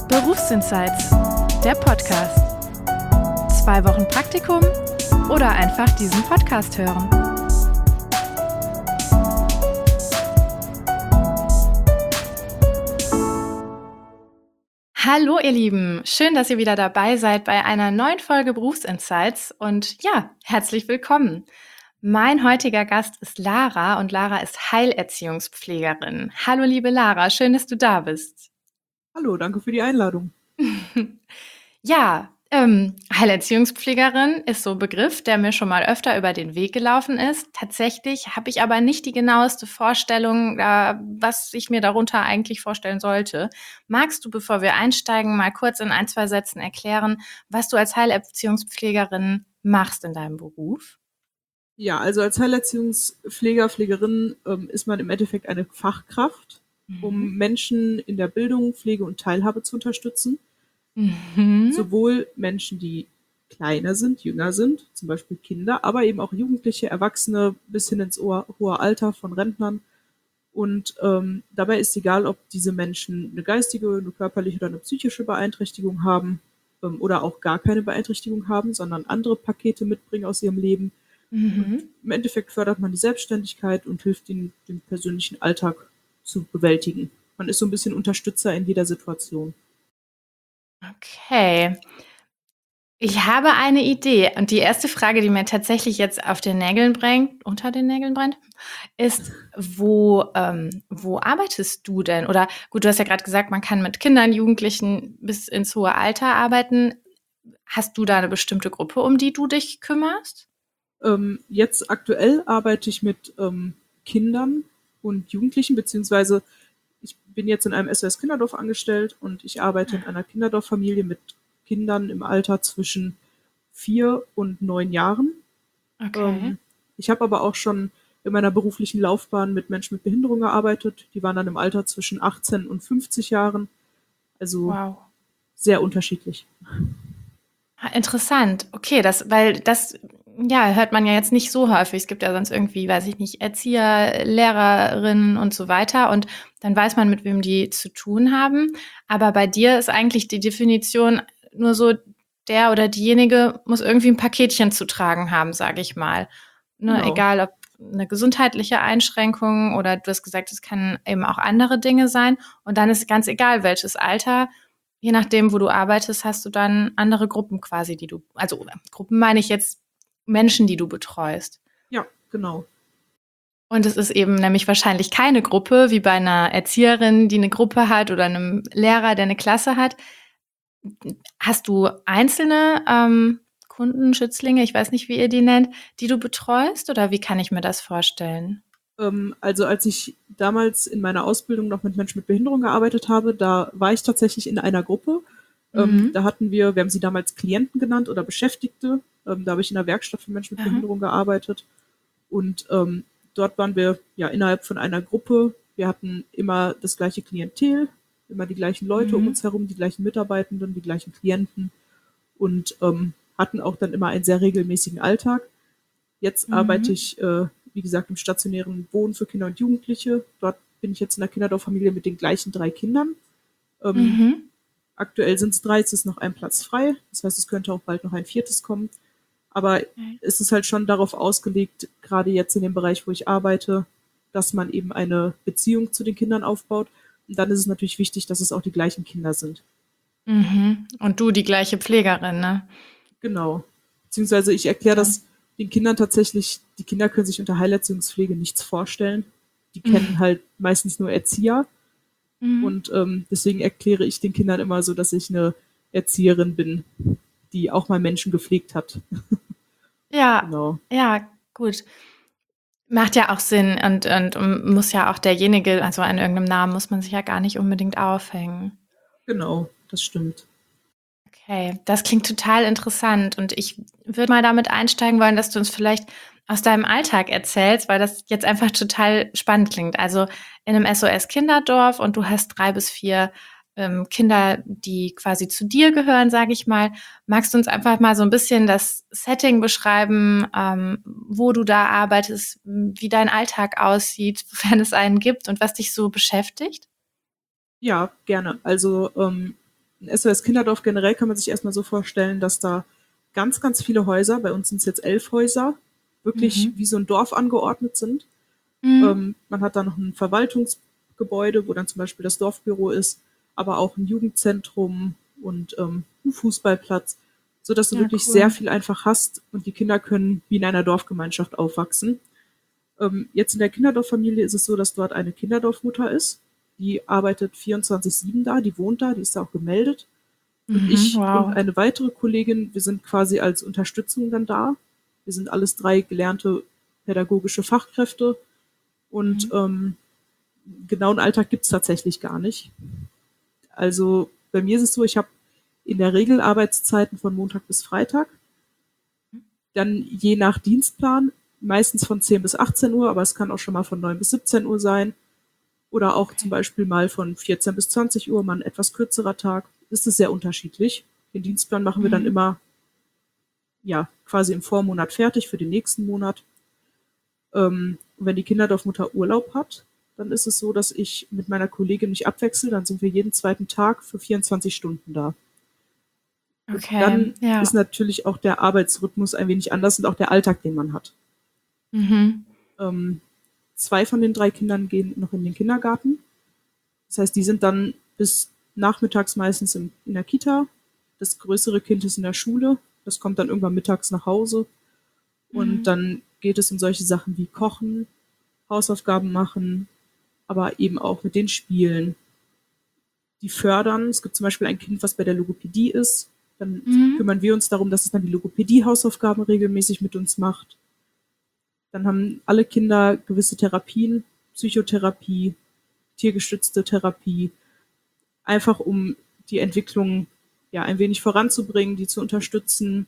Berufsinsights, der Podcast. 2 Wochen Praktikum oder einfach diesen Podcast hören. Hallo ihr Lieben, schön, dass ihr wieder dabei seid bei einer neuen Folge Berufsinsights und ja, herzlich willkommen. Mein heutiger Gast ist Lara und Lara ist Heilerziehungspflegerin. Hallo liebe Lara, schön, dass du da bist. Hallo, danke für die Einladung. Ja, Heilerziehungspflegerin ist so ein Begriff, der mir schon mal öfter über den Weg gelaufen ist. Tatsächlich habe ich aber nicht die genaueste Vorstellung, was ich mir darunter eigentlich vorstellen sollte. Magst du, bevor wir einsteigen, mal kurz in 1, 2 Sätzen erklären, was du als Heilerziehungspflegerin machst in deinem Beruf? Ja, also als Heilerziehungspfleger, Pflegerin ist man im Endeffekt eine Fachkraft, um Menschen in der Bildung, Pflege und Teilhabe zu unterstützen. Mhm. Sowohl Menschen, die kleiner sind, jünger sind, zum Beispiel Kinder, aber eben auch Jugendliche, Erwachsene bis hin ins hohe Alter von Rentnern. Und dabei ist egal, ob diese Menschen eine geistige, eine körperliche oder eine psychische Beeinträchtigung haben oder auch gar keine Beeinträchtigung haben, sondern andere Pakete mitbringen aus ihrem Leben. Und Mhm. im Endeffekt fördert man die Selbstständigkeit und hilft ihnen, den persönlichen Alltag zu bewältigen. Man ist so ein bisschen Unterstützer in jeder Situation. Okay. Ich habe eine Idee und die erste Frage, die mir tatsächlich jetzt auf den Nägeln brennt, unter den Nägeln brennt, ist, wo arbeitest du denn? Oder gut, du hast ja gerade gesagt, man kann mit Kindern, Jugendlichen bis ins hohe Alter arbeiten. Hast du da eine bestimmte Gruppe, um die du dich kümmerst? Jetzt aktuell arbeite ich mit Kindern und Jugendlichen, beziehungsweise ich bin jetzt in einem SOS-Kinderdorf angestellt und ich arbeite in einer Kinderdorffamilie mit Kindern im Alter zwischen 4 und 9 Jahren. Okay. Ähm, Ich habe aber auch schon in meiner beruflichen Laufbahn mit Menschen mit Behinderung gearbeitet. Die waren dann im Alter zwischen 18 und 50 Jahren. Also Wow. sehr unterschiedlich. Interessant. Okay, weil das, ja, hört man ja jetzt nicht so häufig. Es gibt ja sonst irgendwie, weiß ich nicht, Erzieher, Lehrerinnen und so weiter. Und dann weiß man, mit wem die zu tun haben. Aber bei dir ist eigentlich die Definition nur so, der oder diejenige muss irgendwie ein Paketchen zu tragen haben, sage ich mal. Ne, Genau. egal ob eine gesundheitliche Einschränkung oder du hast gesagt, es kann eben auch andere Dinge sein. Und dann ist ganz egal, welches Alter. Je nachdem, wo du arbeitest, hast du dann andere Gruppen quasi, also Gruppen meine ich jetzt Menschen, die du betreust. Ja, genau. Und es ist eben nämlich wahrscheinlich keine Gruppe, wie bei einer Erzieherin, die eine Gruppe hat oder einem Lehrer, der eine Klasse hat. Hast du einzelne Kunden, Schützlinge, ich weiß nicht, wie ihr die nennt, die du betreust oder wie kann ich mir das vorstellen? Also als ich damals in meiner Ausbildung noch mit Menschen mit Behinderung gearbeitet habe, da war ich tatsächlich in einer Gruppe. Mhm. Da hatten wir haben sie damals Klienten genannt oder Beschäftigte. Da habe ich in der Werkstatt für Menschen mit Aha. Behinderung gearbeitet. Und dort waren wir ja innerhalb von einer Gruppe. Wir hatten immer das gleiche Klientel, immer die gleichen Leute um Mhm. uns herum, die gleichen Mitarbeitenden, die gleichen Klienten und hatten auch dann immer einen sehr regelmäßigen Alltag. Jetzt arbeite Mhm. ich, wie gesagt, im stationären Wohnen für Kinder und Jugendliche. Dort bin ich jetzt in der Kinderdorffamilie mit den gleichen 3 Kindern. Ähm, Mhm. Aktuell sind es 3, es ist noch ein Platz frei. Das heißt, es könnte auch bald noch ein 4. kommen. Aber Okay. es ist halt schon darauf ausgelegt, gerade jetzt in dem Bereich, wo ich arbeite, dass man eben eine Beziehung zu den Kindern aufbaut. Und dann ist es natürlich wichtig, dass es auch die gleichen Kinder sind. Mhm. Und du die gleiche Pflegerin, ne? Genau. Beziehungsweise ich erkläre Okay. das den Kindern tatsächlich, die Kinder können sich unter Heilerziehungspflege nichts vorstellen. Die kennen Mhm. halt meistens nur Erzieher. Mhm. Und deswegen erkläre ich den Kindern immer so, dass ich eine Erzieherin bin, die auch mal Menschen gepflegt hat. Ja, Genau. ja, gut. Macht ja auch Sinn und muss ja auch derjenige, also an irgendeinem Namen muss man sich ja gar nicht unbedingt aufhängen. Genau, das stimmt. Okay, das klingt total interessant und ich würde mal damit einsteigen wollen, dass du uns vielleicht aus deinem Alltag erzählst, weil das jetzt einfach total spannend klingt. Also in einem SOS-Kinderdorf und du hast 3 bis 4 Kinder, die quasi zu dir gehören, sage ich mal. Magst du uns einfach mal so ein bisschen das Setting beschreiben, wo du da arbeitest, wie dein Alltag aussieht, sofern es einen gibt und was dich so beschäftigt? Ja, gerne. Also Ein SOS Kinderdorf generell kann man sich erstmal so vorstellen, dass da ganz, ganz viele Häuser, bei uns sind es jetzt 11 Häuser, wirklich Mhm. wie so ein Dorf angeordnet sind. Mhm. Man hat da noch ein Verwaltungsgebäude, wo dann zum Beispiel das Dorfbüro ist, aber auch ein Jugendzentrum und ein Fußballplatz, so dass du Ja, wirklich sehr cool. viel einfach hast und die Kinder können wie in einer Dorfgemeinschaft aufwachsen. Jetzt in der Kinderdorffamilie ist es so, dass dort eine Kinderdorfmutter ist. Die arbeitet 24/7 da, die wohnt da, die ist da auch gemeldet. Und Mhm. ich und Wow. eine weitere Kollegin, wir sind quasi als Unterstützung dann da. Wir sind alles 3 gelernte pädagogische Fachkräfte und Mhm. genauen Alltag gibt's tatsächlich gar nicht. Also bei mir ist es so, ich habe in der Regel Arbeitszeiten von Montag bis Freitag, dann je nach Dienstplan, meistens von 10 bis 18 Uhr, aber es kann auch schon mal von 9 bis 17 Uhr sein. Oder auch zum Okay. Beispiel mal von 14 bis 20 Uhr, mal ein etwas kürzerer Tag. Ist es sehr unterschiedlich. Den Dienstplan machen wir dann Mhm. immer ja quasi im Vormonat fertig für den nächsten Monat. Und wenn die Kinderdorfmutter Urlaub hat, dann ist es so, dass ich mit meiner Kollegin mich abwechsel. Dann sind wir jeden zweiten Tag für 24 Stunden da. Und Okay. dann ist Ja. natürlich auch der Arbeitsrhythmus ein wenig anders und auch der Alltag, den man hat. Mhm. Ähm, 2 von den 3 Kindern gehen noch in den Kindergarten. Das heißt, die sind dann bis nachmittags meistens in der Kita. Das größere Kind ist in der Schule. Das kommt dann irgendwann mittags nach Hause. Und Mhm. dann geht es in solche Sachen wie Kochen, Hausaufgaben machen, aber eben auch mit den Spielen. Die fördern. Es gibt zum Beispiel ein Kind, was bei der Logopädie ist. Dann Mhm. kümmern wir uns darum, dass es dann die Logopädie-Hausaufgaben regelmäßig mit uns macht. Dann haben alle Kinder gewisse Therapien, Psychotherapie, tiergestützte Therapie, einfach um die Entwicklung ja ein wenig voranzubringen, die zu unterstützen.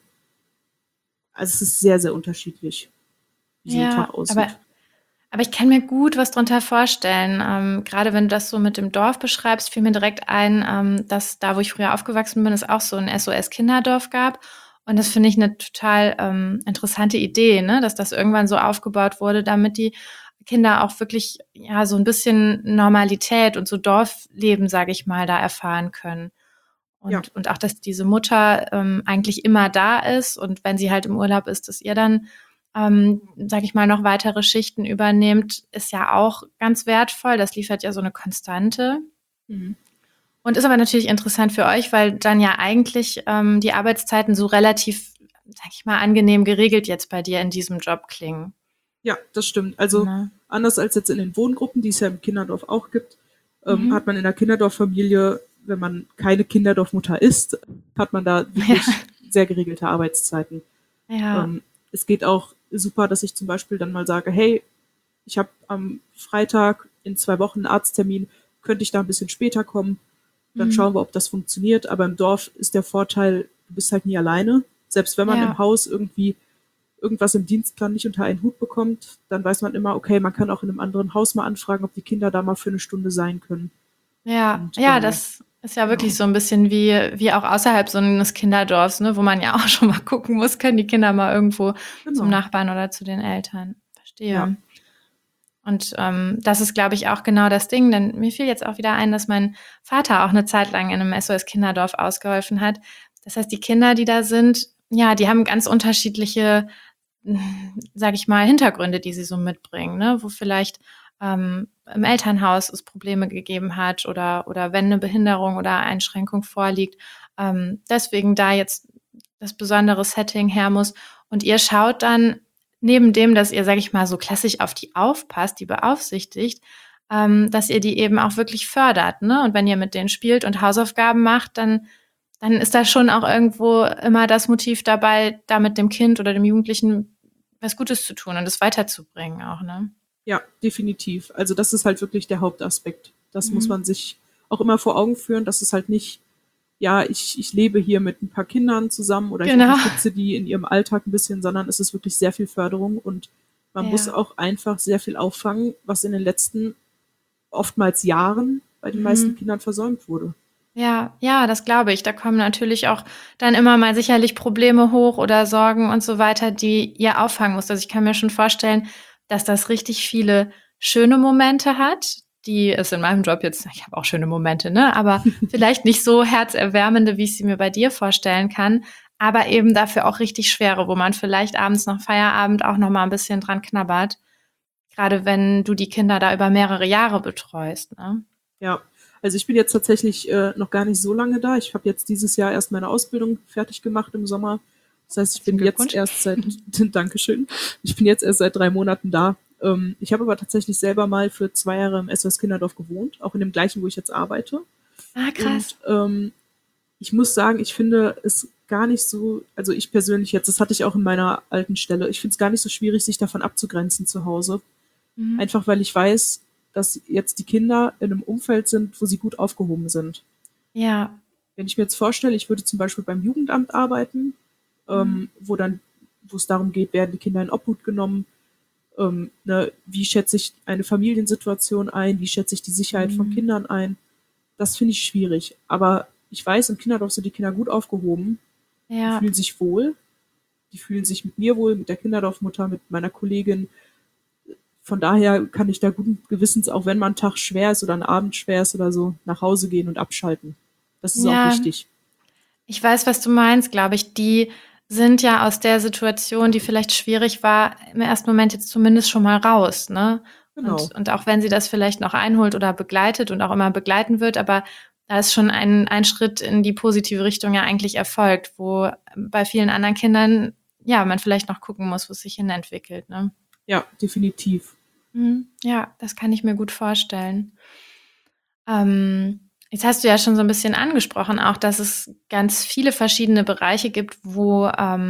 Also es ist sehr, sehr unterschiedlich, wie so ein Tag Ja, aussieht. aber ich kann mir gut was drunter vorstellen. Grade wenn du das so mit dem Dorf beschreibst, fiel mir direkt ein, dass da, wo ich früher aufgewachsen bin, es auch so 'n SOS-Kinderdorf gab. Und das finde ich 'ne total, interessante Idee, ne, dass das irgendwann so aufgebaut wurde, damit die Kinder auch wirklich, ja, so 'n bisschen Normalität und so Dorfleben, sage ich mal, da erfahren können. Ja, Und auch, dass diese Mutter, eigentlich immer da ist und wenn sie halt im Urlaub ist, dass ihr dann, sage ich mal, noch weitere Schichten übernehmt, ist ja auch ganz wertvoll. Das liefert ja so eine Konstante mhm. und ist aber natürlich interessant für euch, weil dann ja eigentlich, die Arbeitszeiten so relativ, sage ich mal, angenehm geregelt jetzt bei dir in diesem Job klingen, Ja, das stimmt. Also ne? anders als jetzt in den Wohngruppen, die es ja im Kinderdorf auch gibt, hat Mhm. man in der Kinderdorffamilie, wenn man keine Kinderdorfmutter ist, hat man da Ja, wirklich sehr geregelte Arbeitszeiten. ja. Es geht auch super, dass ich zum Beispiel dann mal sage, hey, ich habe am Freitag in 2 Wochen einen Arzttermin, könnte ich da ein bisschen später kommen? Dann Mhm. schauen wir, ob das funktioniert. Aber im Dorf ist der Vorteil, du bist halt nie alleine. Selbst wenn man im Ja. Haus irgendwie irgendwas im Dienstplan nicht unter einen Hut bekommt, dann weiß man immer, okay, man kann auch in einem anderen Haus mal anfragen, ob die Kinder da mal für eine Stunde sein können. Ja, Und ja, das ist ja wirklich genau. so ein bisschen wie auch außerhalb so eines Kinderdorfs, ne, wo man ja auch schon mal gucken muss, können die Kinder mal irgendwo zum Genau. Nachbarn oder zu den Eltern. Ja. Verstehe. Und, das ist, glaube ich, auch genau das Ding, denn mir fiel jetzt auch wieder ein, dass mein Vater auch eine Zeit lang in einem SOS-Kinderdorf ausgeholfen hat. Das heißt, die Kinder, die da sind, ja, die haben ganz unterschiedliche, sage ich mal, Hintergründe, die sie so mitbringen, ne? Wo vielleicht, im Elternhaus es Probleme gegeben hat oder wenn eine Behinderung oder Einschränkung vorliegt, deswegen da jetzt das besondere Setting her muss. Und ihr schaut dann neben dem, dass ihr, sage ich mal, so klassisch auf die aufpasst, die beaufsichtigt, dass ihr die eben auch wirklich fördert, ne? Und wenn ihr mit denen spielt und Hausaufgaben macht, dann ist da schon auch irgendwo immer das Motiv dabei, da mit dem Kind oder dem Jugendlichen was Gutes zu tun und es weiterzubringen auch, ne? Ja, definitiv. Also das ist halt wirklich der Hauptaspekt. Das muss Mhm. man sich auch immer vor Augen führen, dass es halt nicht, ja, ich lebe hier mit ein paar Kindern zusammen oder ich Genau. unterstütze die in ihrem Alltag ein bisschen, sondern es ist wirklich sehr viel Förderung und man muss Ja. auch einfach sehr viel auffangen, was in den letzten oftmals Jahren bei den meisten Mhm. Kindern versäumt wurde. Ja, ja, das glaube ich. Da kommen natürlich auch dann immer mal sicherlich Probleme hoch oder Sorgen und so weiter, die ihr auffangen müsst. Also, ich kann mir schon vorstellen, dass das richtig viele schöne Momente hat, die ist in meinem Job jetzt, ich habe auch schöne Momente, ne, aber vielleicht nicht so herzerwärmende, wie ich sie mir bei dir vorstellen kann, aber eben dafür auch richtig schwere, wo man vielleicht abends nach Feierabend auch noch mal ein bisschen dran knabbert, gerade wenn du die Kinder da über mehrere Jahre betreust, ne? Ja, also ich bin jetzt tatsächlich noch gar nicht so lange da. Ich habe jetzt dieses Jahr erst meine Ausbildung fertig gemacht im Sommer. Das heißt, ich Herzlichen bin jetzt Glückwunsch. erst seit, Dankeschön, ich bin jetzt erst seit 3 Monaten da. Ich habe aber tatsächlich selber mal für 2 Jahre im SOS Kinderdorf gewohnt, auch in dem gleichen, wo ich jetzt arbeite. Ah, krass. Und ich muss sagen, ich finde es gar nicht so, also ich persönlich jetzt, das hatte ich auch in meiner alten Stelle, ich finde es gar nicht so schwierig, sich davon abzugrenzen zu Hause. Mhm. Einfach weil ich weiß, dass jetzt die Kinder in einem Umfeld sind, wo sie gut aufgehoben sind. Ja. Wenn ich mir jetzt vorstelle, ich würde zum Beispiel beim Jugendamt arbeiten, Mhm. wo es darum geht, werden die Kinder in Obhut genommen, ne, wie schätze ich eine Familiensituation ein, wie schätze ich die Sicherheit von Mhm. Kindern ein, das finde ich schwierig. Aber ich weiß, im Kinderdorf sind die Kinder gut aufgehoben, die Ja. fühlen sich wohl, die fühlen sich mit mir wohl, mit der Kinderdorfmutter, mit meiner Kollegin. Von daher kann ich da guten Gewissens, auch wenn mal ein Tag schwer ist oder ein Abend schwer ist oder so, nach Hause gehen und abschalten. Das ist auch Ja, wichtig. ich weiß, was du meinst, glaube ich. Die sind ja aus der Situation, die vielleicht schwierig war, im ersten Moment jetzt zumindest schon mal raus, ne? Genau. Und auch wenn sie das vielleicht noch einholt oder begleitet und auch immer begleiten wird, aber da ist schon ein Schritt in die positive Richtung ja eigentlich erfolgt, wo bei vielen anderen Kindern, ja, man vielleicht noch gucken muss, wo es sich hin entwickelt, ne? Ja, definitiv. Mhm. Ja, das kann ich mir gut vorstellen. Jetzt hast du ja schon so ein bisschen angesprochen auch, dass es ganz viele verschiedene Bereiche gibt, wo,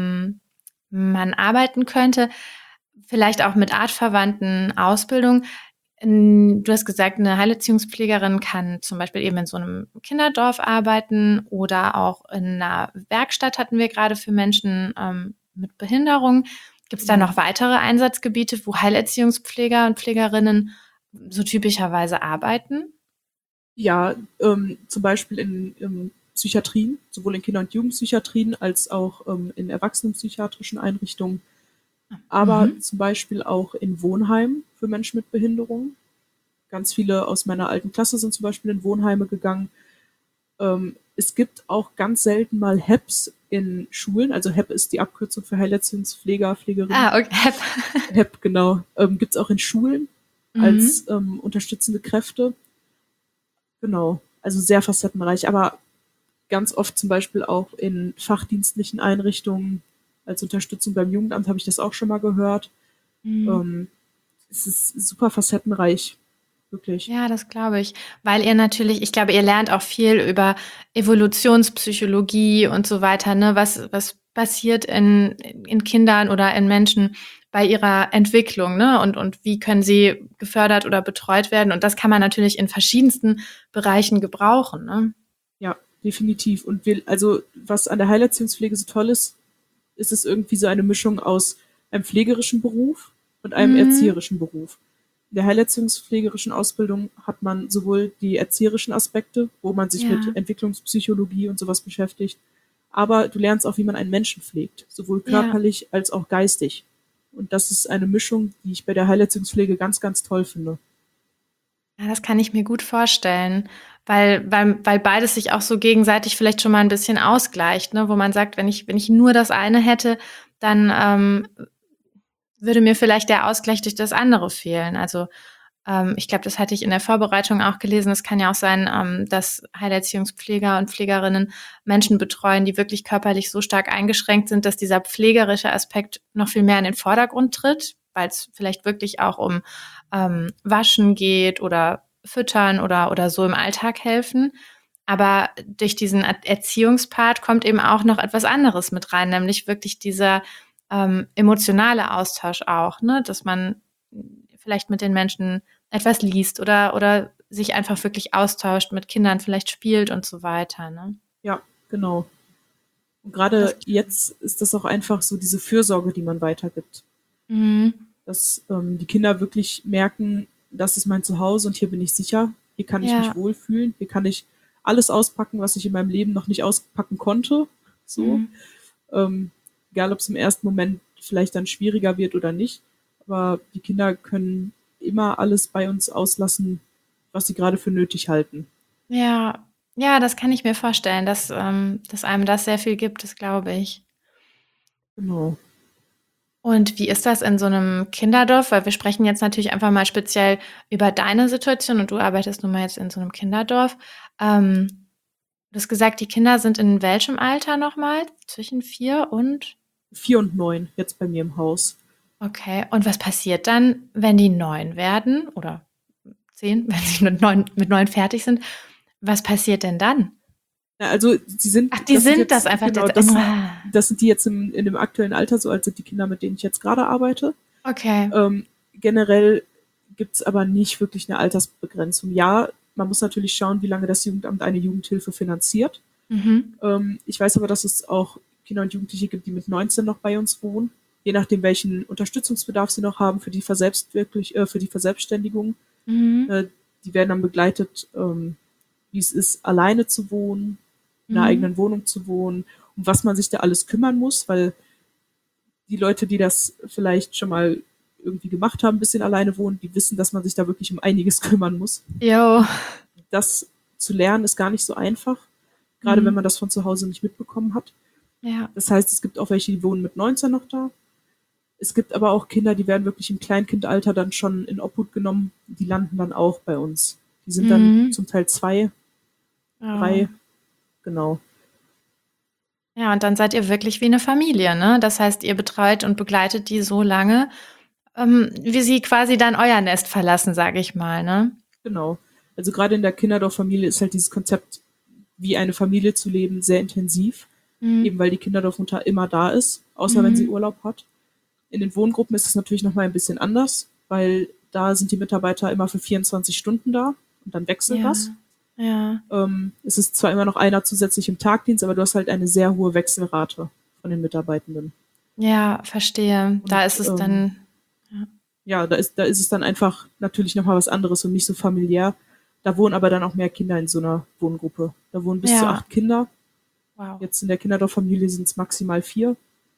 man arbeiten könnte, vielleicht auch mit artverwandten Ausbildungen. Du hast gesagt, eine Heilerziehungspflegerin kann zum Beispiel eben in so einem Kinderdorf arbeiten oder auch in einer Werkstatt hatten wir gerade für Menschen, mit Behinderung. Gibt es da Genau. noch weitere Einsatzgebiete, wo Heilerziehungspfleger und Pflegerinnen so typischerweise arbeiten? Ja, zum Beispiel in Psychiatrien, sowohl in Kinder- und Jugendpsychiatrien als auch in erwachsenenpsychiatrischen Einrichtungen, aber Mhm. zum Beispiel auch in Wohnheimen für Menschen mit Behinderung. Ganz viele aus meiner alten Klasse sind zum Beispiel in Wohnheime gegangen. Es gibt auch ganz selten mal HEPs in Schulen. Also HEP ist die Abkürzung für Heilerziehungspfleger, Pflegerin. Ah, okay. HEP, genau. Gibt es auch in Schulen als Mhm. unterstützende Kräfte. Genau. Also sehr facettenreich, aber ganz oft zum Beispiel auch in fachdienstlichen Einrichtungen als Unterstützung beim Jugendamt habe ich das auch schon mal gehört. Mhm. Ähm, Es ist super facettenreich, wirklich. Ja, das glaube ich. Weil ihr natürlich, ich glaube, ihr lernt auch viel über Evolutionspsychologie und so weiter, ne? Was passiert in Kindern oder in Menschen bei ihrer Entwicklung, ne? Und wie können sie gefördert oder betreut werden? Und das kann man natürlich in verschiedensten Bereichen gebrauchen, ne? Ja, definitiv. Und also was an der Heilerziehungspflege so toll ist, ist es irgendwie so eine Mischung aus einem pflegerischen Beruf und einem Mhm. erzieherischen Beruf. In der heilerziehungspflegerischen Ausbildung hat man sowohl die erzieherischen Aspekte, wo man sich mit Ja, Entwicklungspsychologie und sowas beschäftigt, aber du lernst auch, wie man einen Menschen pflegt, sowohl ja. körperlich als auch geistig. Und das ist eine Mischung, die ich bei der Heilerziehungspflege ganz, ganz toll finde. Ja, das kann ich mir gut vorstellen, weil beides sich auch so gegenseitig vielleicht schon mal ein bisschen ausgleicht, ne? Wo man sagt, wenn ich nur das eine hätte, dann, würde mir vielleicht der Ausgleich durch das andere fehlen. Also, ich glaube, das hatte ich in der Vorbereitung auch gelesen. Es kann ja auch sein, dass Heilerziehungspfleger und Pflegerinnen Menschen betreuen, die wirklich körperlich so stark eingeschränkt sind, dass dieser pflegerische Aspekt noch viel mehr in den Vordergrund tritt, weil es vielleicht wirklich auch um Waschen geht oder Füttern oder so im Alltag helfen. Aber durch diesen Erziehungspart kommt eben auch noch etwas anderes mit rein, nämlich wirklich dieser emotionale Austausch auch, ne? Dass man vielleicht mit den Menschen etwas liest oder sich einfach wirklich austauscht, mit Kindern vielleicht spielt und so weiter, ne? Ja, genau. Und Das gerade glaube ich. jetzt ist das auch einfach so diese Fürsorge, die man weitergibt. Mhm. Dass die Kinder wirklich merken, das ist mein Zuhause und hier bin ich sicher, hier kann ich mich Ja. wohlfühlen, hier kann ich alles auspacken, was ich in meinem Leben noch nicht auspacken konnte. So. Mhm. Ähm, Egal, ob es im ersten Moment vielleicht dann schwieriger wird oder nicht. Aber die Kinder können immer alles bei uns auslassen, was sie gerade für nötig halten. Ja, ja, das kann ich mir vorstellen, dass einem das sehr viel gibt, das glaube ich. Genau. Und wie ist das in so einem Kinderdorf? Weil wir sprechen jetzt natürlich einfach mal speziell über deine Situation und du arbeitest nun mal jetzt in so einem Kinderdorf. Du hast gesagt, die Kinder sind in welchem Alter nochmal? Zwischen 4 und 4 und 9 jetzt bei mir im Haus. okay. Und was passiert dann, wenn die 9 werden oder 10, wenn sie mit 9 fertig sind? Was passiert denn dann? Ja, also Ach, die sind das einfach genau, jetzt. das sind die jetzt in dem aktuellen Alter, so alt sind die Kinder, mit denen ich jetzt gerade arbeite. Okay. Generell gibt's aber nicht wirklich eine Altersbegrenzung. Ja, man muss natürlich schauen, wie lange das Jugendamt eine Jugendhilfe finanziert. Mhm. Ich weiß aber, dass es auch Kinder und Jugendliche gibt, die mit 19 noch bei uns wohnen, je nachdem, welchen Unterstützungsbedarf sie noch haben für die Verselbstständigung. Mhm. Äh, Die werden dann begleitet, wie es ist, alleine zu wohnen, in einer Mhm. eigenen Wohnung zu wohnen, um was man sich da alles kümmern muss, weil die Leute, die das vielleicht schon mal irgendwie gemacht haben, ein bisschen alleine wohnen, die wissen, dass man sich da wirklich um einiges kümmern muss. Jo. Das zu lernen ist gar nicht so einfach, gerade wenn Mhm. man das von zu Hause nicht mitbekommen hat. Ja. Das heißt, es gibt auch welche, die wohnen mit 19 noch da. Es gibt aber auch Kinder, die werden wirklich im Kleinkindalter dann schon in Obhut genommen. Die landen dann auch bei uns. Die sind dann Mhm. zum Teil 2, Oh. 3, genau. Ja, und dann seid ihr wirklich wie eine Familie, ne? Das heißt, ihr betreut und begleitet die so lange, wie sie quasi dann euer Nest verlassen, sage ich mal, ne? Genau. Also gerade in der Kinderdorffamilie ist halt dieses Konzept, wie eine Familie zu leben, sehr intensiv. Mhm. Eben weil die Kinderdorfmutter immer da ist, außer wenn sie Mhm. Urlaub hat. In den Wohngruppen ist es natürlich nochmal ein bisschen anders, weil da sind die Mitarbeiter immer für 24 Stunden da und dann wechselt Ja, das. ja. Es ist zwar immer noch einer zusätzlich im Tagdienst, aber du hast halt eine sehr hohe Wechselrate von den Mitarbeitenden. Ja, verstehe. Und Da ist es dann ja. ja, da ist es dann einfach natürlich nochmal was anderes und nicht so familiär. Da wohnen aber dann auch mehr Kinder in so einer Wohngruppe. Da wohnen bis zu Ja, 8 Kinder. wow. Jetzt in der Kinderdorffamilie sind es maximal 4.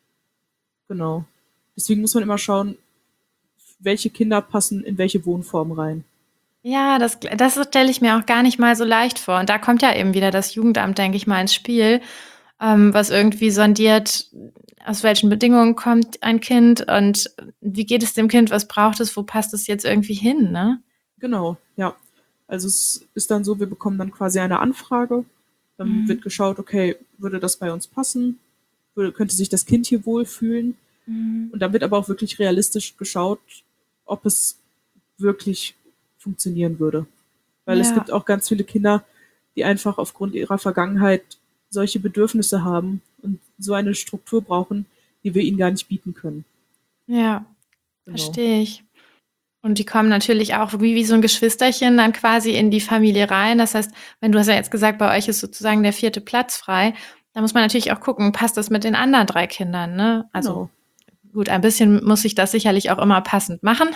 Genau. Deswegen muss man immer schauen, welche Kinder passen in welche Wohnform rein. Ja, das stelle ich mir auch gar nicht mal so leicht vor. Und da kommt ja eben wieder das Jugendamt, denke ich mal, ins Spiel, was irgendwie sondiert, aus welchen Bedingungen kommt ein Kind und wie geht es dem Kind, was braucht es, wo passt es jetzt irgendwie hin, ne? Genau, ja. Also es ist dann so, wir bekommen dann quasi eine Anfrage. Dann wird Mhm. geschaut, okay, würde das bei uns passen? Könnte sich das Kind hier wohlfühlen? Mhm. Und dann wird aber auch wirklich realistisch geschaut, ob es wirklich funktionieren würde. Weil es Ja, gibt auch ganz viele Kinder, die einfach aufgrund ihrer Vergangenheit solche Bedürfnisse haben und so eine Struktur brauchen, die wir ihnen gar nicht bieten können. ja, Genau. verstehe ich. Und die kommen natürlich auch wie so ein Geschwisterchen dann quasi in die Familie rein. Das heißt, wenn du hast ja jetzt gesagt, bei euch ist sozusagen der vierte Platz frei, da muss man natürlich auch gucken, passt das mit den anderen 3 Kindern, ne? Also, Genau. gut, ein bisschen muss sich das sicherlich auch immer passend machen.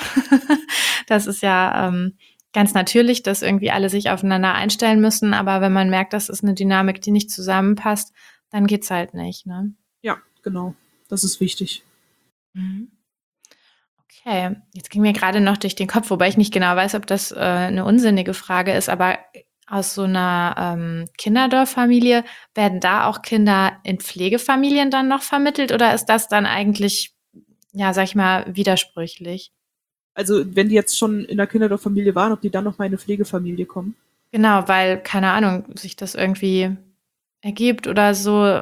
Das ist ja, ganz natürlich, dass irgendwie alle sich aufeinander einstellen müssen, aber wenn man merkt, das ist eine Dynamik, die nicht zusammenpasst, dann geht's halt nicht, ne? Ja, genau. Das ist wichtig. Mhm. Okay, jetzt ging mir gerade noch durch den Kopf, wobei ich nicht genau weiß, ob das, 'ne unsinnige Frage ist, aber aus so einer Kinderdorffamilie, werden da auch Kinder in Pflegefamilien dann noch vermittelt oder ist das dann eigentlich, ja, sage ich mal, widersprüchlich? Also, wenn die jetzt schon in der Kinderdorffamilie waren, ob die dann noch mal in eine Pflegefamilie kommen. Genau, weil, keine Ahnung, sich das irgendwie ergibt oder so.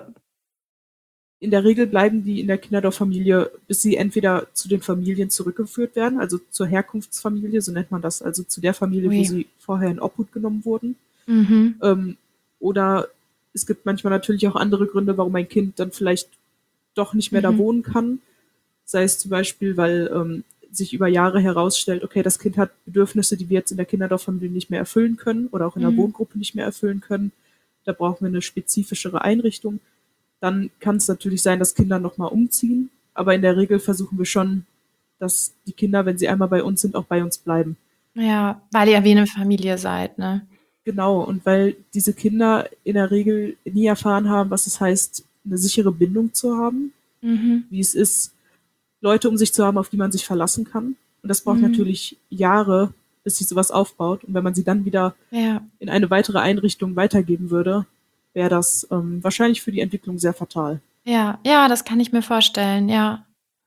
In der Regel bleiben die in der Kinderdorffamilie, bis sie entweder zu den Familien zurückgeführt werden, also zur Herkunftsfamilie, so nennt man das, also zu der Familie, wo Ui. sie vorher in Obhut genommen wurden. Mhm. Ähm, oder es gibt manchmal natürlich auch andere Gründe, warum ein Kind dann vielleicht doch nicht mehr da Mhm. wohnen kann. Sei es zum Beispiel, weil sich über Jahre herausstellt, okay, das Kind hat Bedürfnisse, die wir jetzt in der Kinderdorffamilie nicht mehr erfüllen können oder auch in der Mhm. Wohngruppe nicht mehr erfüllen können. Da brauchen wir eine spezifischere Einrichtung. Dann kann es natürlich sein, dass Kinder nochmal umziehen. Aber in der Regel versuchen wir schon, dass die Kinder, wenn sie einmal bei uns sind, auch bei uns bleiben. Ja, weil ihr wie 'ne Familie seid, ne? Genau, und weil diese Kinder in der Regel nie erfahren haben, was es heißt, eine sichere Bindung zu haben, Mhm. wie es ist, Leute um sich zu haben, auf die man sich verlassen kann. Und das braucht Mhm. natürlich Jahre, bis sich sowas aufbaut. Und wenn man sie dann wieder Ja. in eine weitere Einrichtung weitergeben würde, wäre das wahrscheinlich für die Entwicklung sehr fatal. Ja, ja, das kann ich mir vorstellen, ja.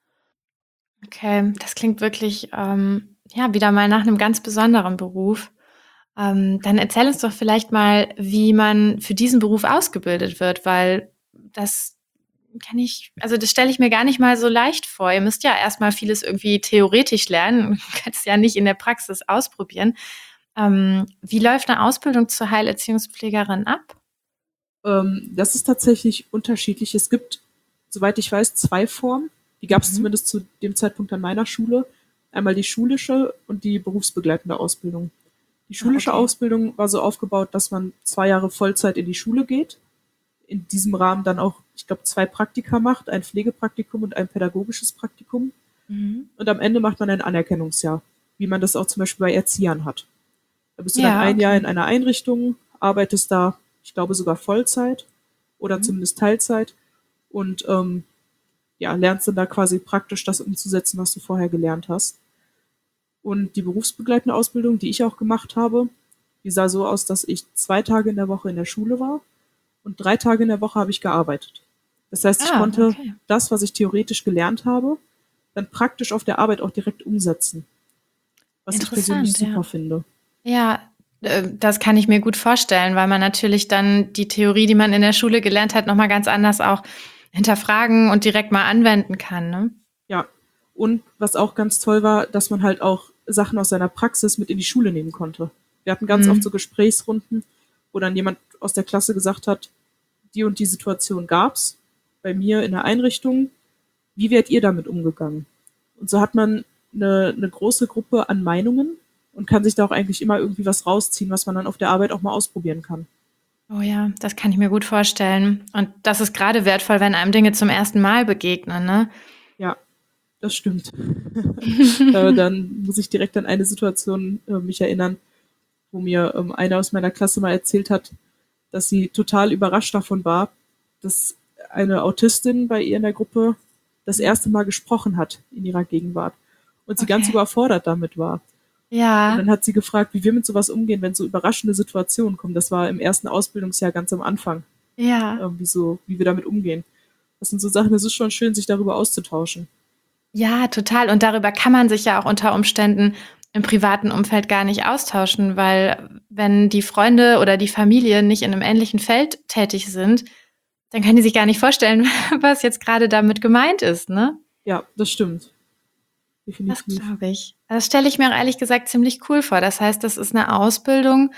Okay, das klingt wirklich, ja, wieder mal nach einem ganz besonderen Beruf. Dann erzähl uns doch vielleicht mal, wie man für diesen Beruf ausgebildet wird, weil das das stelle ich mir gar nicht mal so leicht vor. Ihr müsst ja erst mal vieles irgendwie theoretisch lernen. Du kannst es ja nicht in der Praxis ausprobieren. Wie läuft eine Ausbildung zur Heilerziehungspflegerin ab? Das ist tatsächlich unterschiedlich. Es gibt, soweit ich weiß, zwei Formen. Die gab es Mhm. zumindest zu dem Zeitpunkt an meiner Schule. Einmal die schulische und die berufsbegleitende Ausbildung. Die Ah, schulische okay. Ausbildung war so aufgebaut, dass man 2 Jahre Vollzeit in die Schule geht, in diesem Rahmen dann auch, ich glaube, 2 Praktika macht, ein Pflegepraktikum und ein pädagogisches Praktikum. Mhm. Und am Ende macht man ein Anerkennungsjahr, wie man das auch zum Beispiel bei Erziehern hat. Da bist du dann Ja, ein Jahr okay. in einer Einrichtung, arbeitest da, ich glaube, sogar Vollzeit oder Mhm. zumindest Teilzeit und ja, lernst dann da quasi praktisch das umzusetzen, was du vorher gelernt hast. Und die berufsbegleitende Ausbildung, die ich auch gemacht habe, die sah so aus, dass ich 2 Tage in der Woche in der Schule war und 3 Tage in der Woche habe ich gearbeitet. Das heißt, ich Ah, konnte okay. das, was ich theoretisch gelernt habe, dann praktisch auf der Arbeit auch direkt umsetzen, was ich persönlich Interessant, super ja. finde. Ja, das kann ich mir gut vorstellen, weil man natürlich dann die Theorie, die man in der Schule gelernt hat, noch mal ganz anders auch hinterfragen und direkt mal anwenden kann, ne? Ja. Und was auch ganz toll war, dass man halt auch Sachen aus seiner Praxis mit in die Schule nehmen konnte. Wir hatten ganz oft so Mhm. Gesprächsrunden, wo dann jemand aus der Klasse gesagt hat, die und die Situation gab's bei mir in der Einrichtung. Wie wärt ihr damit umgegangen? Und so hat man eine große Gruppe an Meinungen und kann sich da auch eigentlich immer irgendwie was rausziehen, was man dann auf der Arbeit auch mal ausprobieren kann. Oh ja, das kann ich mir gut vorstellen. Und das ist gerade wertvoll, wenn einem Dinge zum ersten Mal begegnen, ne? Ja, das stimmt. Dann muss ich direkt an eine Situation mich erinnern, wo mir eine aus meiner Klasse mal erzählt hat, dass sie total überrascht davon war, dass eine Autistin bei ihr in der Gruppe das Mhm. erste Mal gesprochen hat in ihrer Gegenwart und sie ganz Okay. überfordert damit war. Und Ja, dann hat sie gefragt, wie wir mit sowas umgehen, wenn so überraschende Situationen kommen. Das war im ersten Ausbildungsjahr ganz am Anfang, ja. wie wir damit umgehen. Das sind so Sachen, es ist schon schön, sich darüber auszutauschen. Ja, total. Und darüber kann man sich ja auch unter Umständen im privaten Umfeld gar nicht austauschen, weil wenn die Freunde oder die Familie nicht in einem ähnlichen Feld tätig sind, dann können die sich gar nicht vorstellen, was jetzt gerade damit gemeint ist, ne? Ja, das stimmt. Das Definitiv. glaube ich. Das stelle ich mir auch ehrlich gesagt ziemlich cool vor. Das heißt, das ist eine Ausbildung,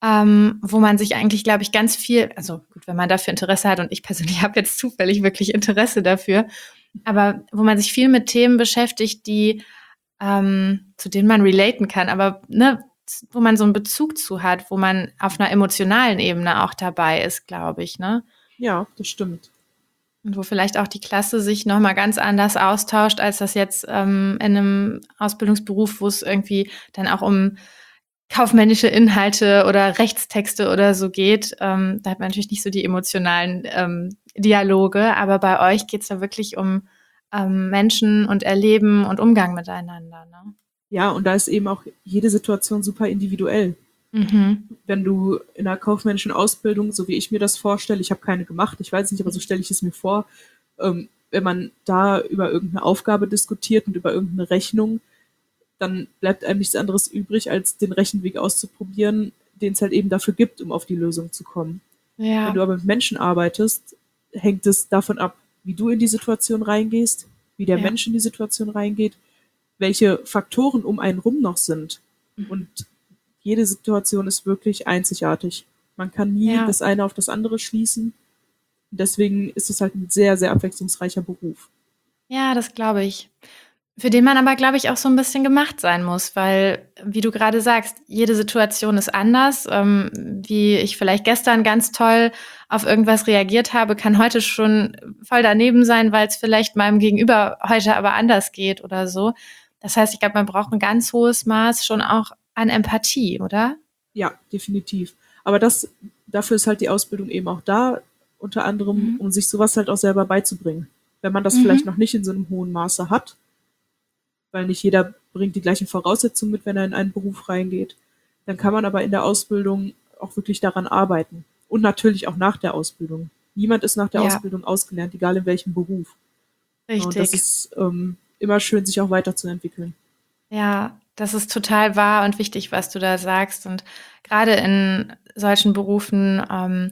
wo man sich eigentlich, glaube ich, ganz viel also gut, wenn man dafür Interesse hat und ich persönlich habe jetzt zufällig wirklich Interesse dafür, aber wo man sich viel mit Themen beschäftigt, die zu denen man relaten kann, aber ne, wo man so einen Bezug zu hat, wo man auf einer emotionalen Ebene auch dabei ist, glaube ich, ne? Ja, das stimmt. Und wo vielleicht auch die Klasse sich noch mal ganz anders austauscht, als das jetzt, in einem Ausbildungsberuf, wo es irgendwie dann auch um kaufmännische Inhalte oder Rechtstexte oder so geht. Da hat man natürlich nicht so die emotionalen, Dialoge, aber bei euch geht's da wirklich um, Menschen und Erleben und Umgang miteinander, ne? Ja, und da ist eben auch jede Situation super individuell. Mhm. Wenn du in einer kaufmännischen Ausbildung, so wie ich mir das vorstelle, ich habe keine gemacht, ich weiß nicht, aber so stelle ich es mir vor, wenn man da über irgendeine Aufgabe diskutiert und über irgendeine Rechnung, dann bleibt einem nichts anderes übrig, als den Rechenweg auszuprobieren, den es halt eben dafür gibt, um auf die Lösung zu kommen. Wenn Ja, du aber mit Menschen arbeitest, hängt es davon ab, wie du in die Situation reingehst, wie der ja. Mensch in die Situation reingeht, welche Faktoren um einen rum noch sind. Mhm. Und jede Situation ist wirklich einzigartig. Man kann nie Ja. das eine auf das andere schließen. Und deswegen ist es halt ein sehr, sehr abwechslungsreicher Beruf. Ja, das glaube ich. Für den man aber, glaube ich, auch so ein bisschen gemacht sein muss, weil, wie du gerade sagst, jede Situation ist anders. Wie ich vielleicht gestern ganz toll auf irgendwas reagiert habe, kann heute schon voll daneben sein, weil es vielleicht meinem Gegenüber heute aber anders geht oder so. Das heißt, ich glaube, man braucht ein ganz hohes Maß schon auch an Empathie, oder? Ja, definitiv. Aber dafür ist halt die Ausbildung eben auch da, unter anderem, Mhm. um sich sowas halt auch selber beizubringen. Wenn man das vielleicht Mhm. noch nicht in so einem hohen Maße hat, weil nicht jeder bringt die gleichen Voraussetzungen mit, wenn er in einen Beruf reingeht. Dann kann man aber in der Ausbildung auch wirklich daran arbeiten. Und natürlich auch nach der Ausbildung. Niemand ist nach der Ja, Ausbildung ausgelernt, egal in welchem Beruf. Und das richtig. ist immer schön, sich auch weiterzuentwickeln. Ja, das ist total wahr und wichtig, was du da sagst. Und gerade in solchen Berufen,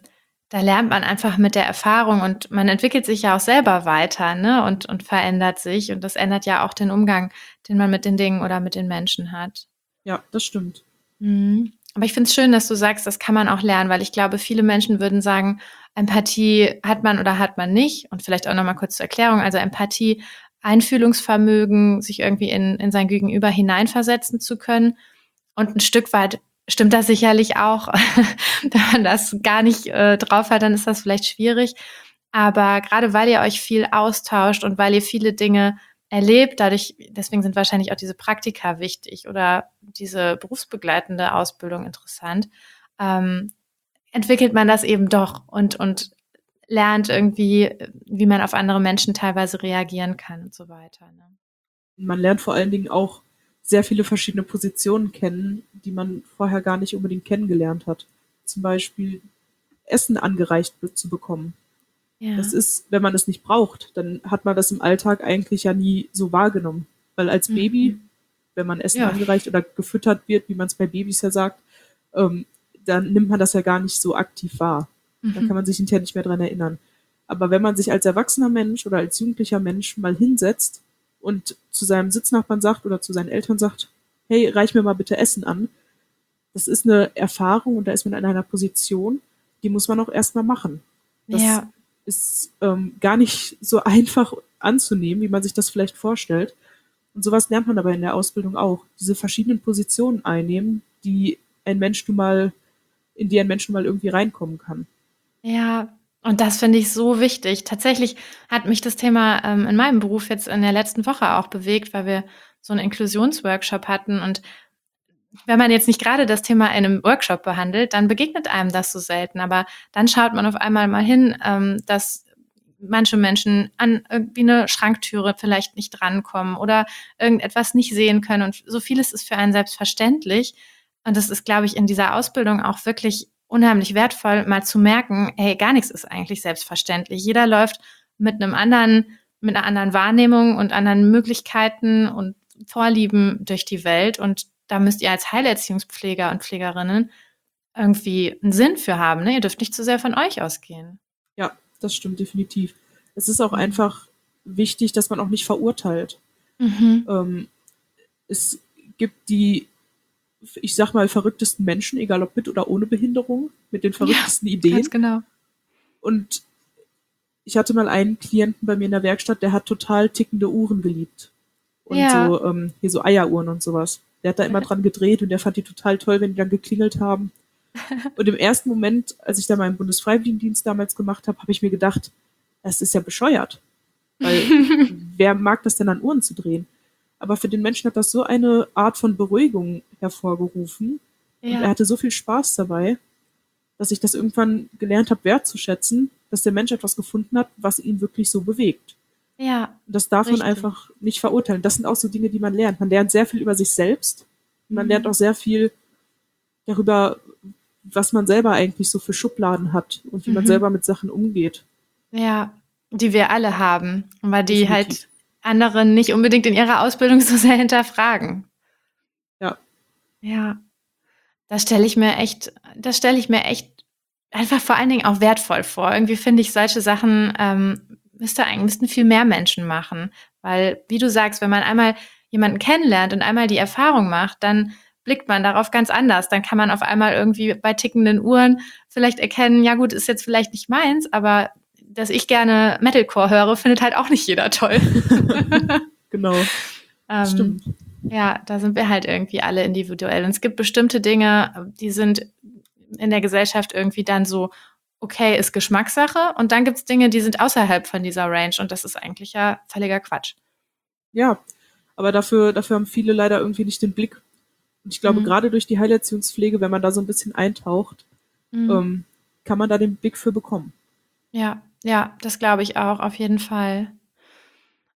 da lernt man einfach mit der Erfahrung und man entwickelt sich ja auch selber weiter, ne? Und verändert sich. Und das ändert ja auch den Umgang, den man mit den Dingen oder mit den Menschen hat. Ja, das stimmt. Mhm. Aber ich finde es schön, dass du sagst, das kann man auch lernen, weil ich glaube, viele Menschen würden sagen, Empathie hat man oder hat man nicht. Und vielleicht auch nochmal kurz zur Erklärung. Also Empathie, Einfühlungsvermögen, sich irgendwie in sein Gegenüber hineinversetzen zu können. Und ein Stück weit stimmt das sicherlich auch. Wenn man das gar nicht drauf hat, dann ist das vielleicht schwierig. Aber gerade weil ihr euch viel austauscht und weil ihr viele Dinge erlebt, deswegen sind wahrscheinlich auch diese Praktika wichtig oder diese berufsbegleitende Ausbildung interessant, ähm, entwickelt man das eben doch und lernt irgendwie, wie man auf andere Menschen teilweise reagieren kann und so weiter. Ne? Man lernt vor allen Dingen auch sehr viele verschiedene Positionen kennen, die man vorher gar nicht unbedingt kennengelernt hat. Zum Beispiel Essen angereicht zu bekommen. Das Ja. ist, wenn man es nicht braucht, dann hat man das im Alltag eigentlich ja nie so wahrgenommen. Weil als Baby, Mhm. wenn man Essen Ja. angereicht oder gefüttert wird, wie man es bei Babys ja sagt, ähm, dann nimmt man das ja gar nicht so aktiv wahr. Da kann Mhm. man sich hinterher nicht mehr dran erinnern. Aber wenn man sich als erwachsener Mensch oder als jugendlicher Mensch mal hinsetzt und zu seinem Sitznachbarn sagt oder zu seinen Eltern sagt, hey, reich mir mal bitte Essen an, das ist eine Erfahrung und da ist man in einer Position, die muss man auch erstmal machen. Das Ja. ist gar nicht so einfach anzunehmen, wie man sich das vielleicht vorstellt. Und sowas lernt man aber in der Ausbildung auch. Diese verschiedenen Positionen einnehmen, in die ein Mensch nun mal irgendwie reinkommen kann. Ja, und das finde ich so wichtig. Tatsächlich hat mich das Thema in meinem Beruf jetzt in der letzten Woche auch bewegt, weil wir so einen Inklusionsworkshop hatten. Und wenn man jetzt nicht gerade das Thema in einem Workshop behandelt, dann begegnet einem das so selten. Aber dann schaut man auf einmal mal hin, dass manche Menschen an irgendwie eine Schranktüre vielleicht nicht drankommen oder irgendetwas nicht sehen können. Und so vieles ist für einen selbstverständlich. Und das ist, glaube ich, in dieser Ausbildung auch wirklich unheimlich wertvoll, mal zu merken, hey, gar nichts ist eigentlich selbstverständlich. Jeder läuft mit einer anderen Wahrnehmung und anderen Möglichkeiten und Vorlieben durch die Welt. Und da müsst ihr als Heilerziehungspfleger und Pflegerinnen irgendwie einen Sinn für haben. Ne? Ihr dürft nicht zu sehr von euch ausgehen. Ja, das stimmt definitiv. Es ist auch Mhm. einfach wichtig, dass man auch nicht verurteilt. Mhm. Ähm, Es gibt die, ich sag mal, verrücktesten Menschen, egal ob mit oder ohne Behinderung, mit den Ja, verrücktesten ganz Ideen. genau. Und ich hatte mal einen Klienten bei mir in der Werkstatt, der hat total tickende Uhren geliebt. Und Ja. so, hier so Eieruhren und sowas. Der hat da immer dran gedreht und der fand die total toll, wenn die dann geklingelt haben. Und im ersten Moment, als ich da meinen Bundesfreiwilligendienst damals gemacht habe, habe ich mir gedacht, das ist ja bescheuert. Weil wer mag das denn an Uhren zu drehen? Aber für den Menschen hat das so eine Art von Beruhigung hervorgerufen und er Ja. hatte so viel Spaß dabei, dass ich das irgendwann gelernt habe wertzuschätzen, dass der Mensch etwas gefunden hat, was ihn wirklich so bewegt. Ja, Und das darf man richtig. einfach nicht verurteilen. Das sind auch so Dinge, die man lernt. Man lernt sehr viel über sich selbst. Man lernt auch Mhm. sehr viel darüber, was man selber eigentlich so für Schubladen hat und wie man selber Mhm. mit Sachen umgeht. Ja, die wir alle haben, weil die Definitiv. halt andere nicht unbedingt in ihrer Ausbildung so sehr hinterfragen. Ja, Ja, das stelle ich mir echt einfach vor allen Dingen auch wertvoll vor. Irgendwie finde ich solche Sachen, müssten viel mehr Menschen machen. Weil, wie du sagst, wenn man einmal jemanden kennenlernt und einmal die Erfahrung macht, dann blickt man darauf ganz anders. Dann kann man auf einmal irgendwie bei tickenden Uhren vielleicht erkennen, ja gut, ist jetzt vielleicht nicht meins, aber dass ich gerne Metalcore höre, findet halt auch nicht jeder toll. genau. ähm, Stimmt. ja, da sind wir halt irgendwie alle individuell. Und es gibt bestimmte Dinge, die sind in der Gesellschaft irgendwie dann so, okay, ist Geschmackssache. Und dann gibt's Dinge, die sind außerhalb von dieser Range. Und das ist eigentlich ja völliger Quatsch. Ja, aber dafür haben viele leider irgendwie nicht den Blick. Und ich glaube, Mhm. gerade durch die Heilerziehungspflege, wenn man da so ein bisschen eintaucht, Mhm. ähm, kann man da den Blick für bekommen. Ja, ja, das glaube ich auch, auf jeden Fall.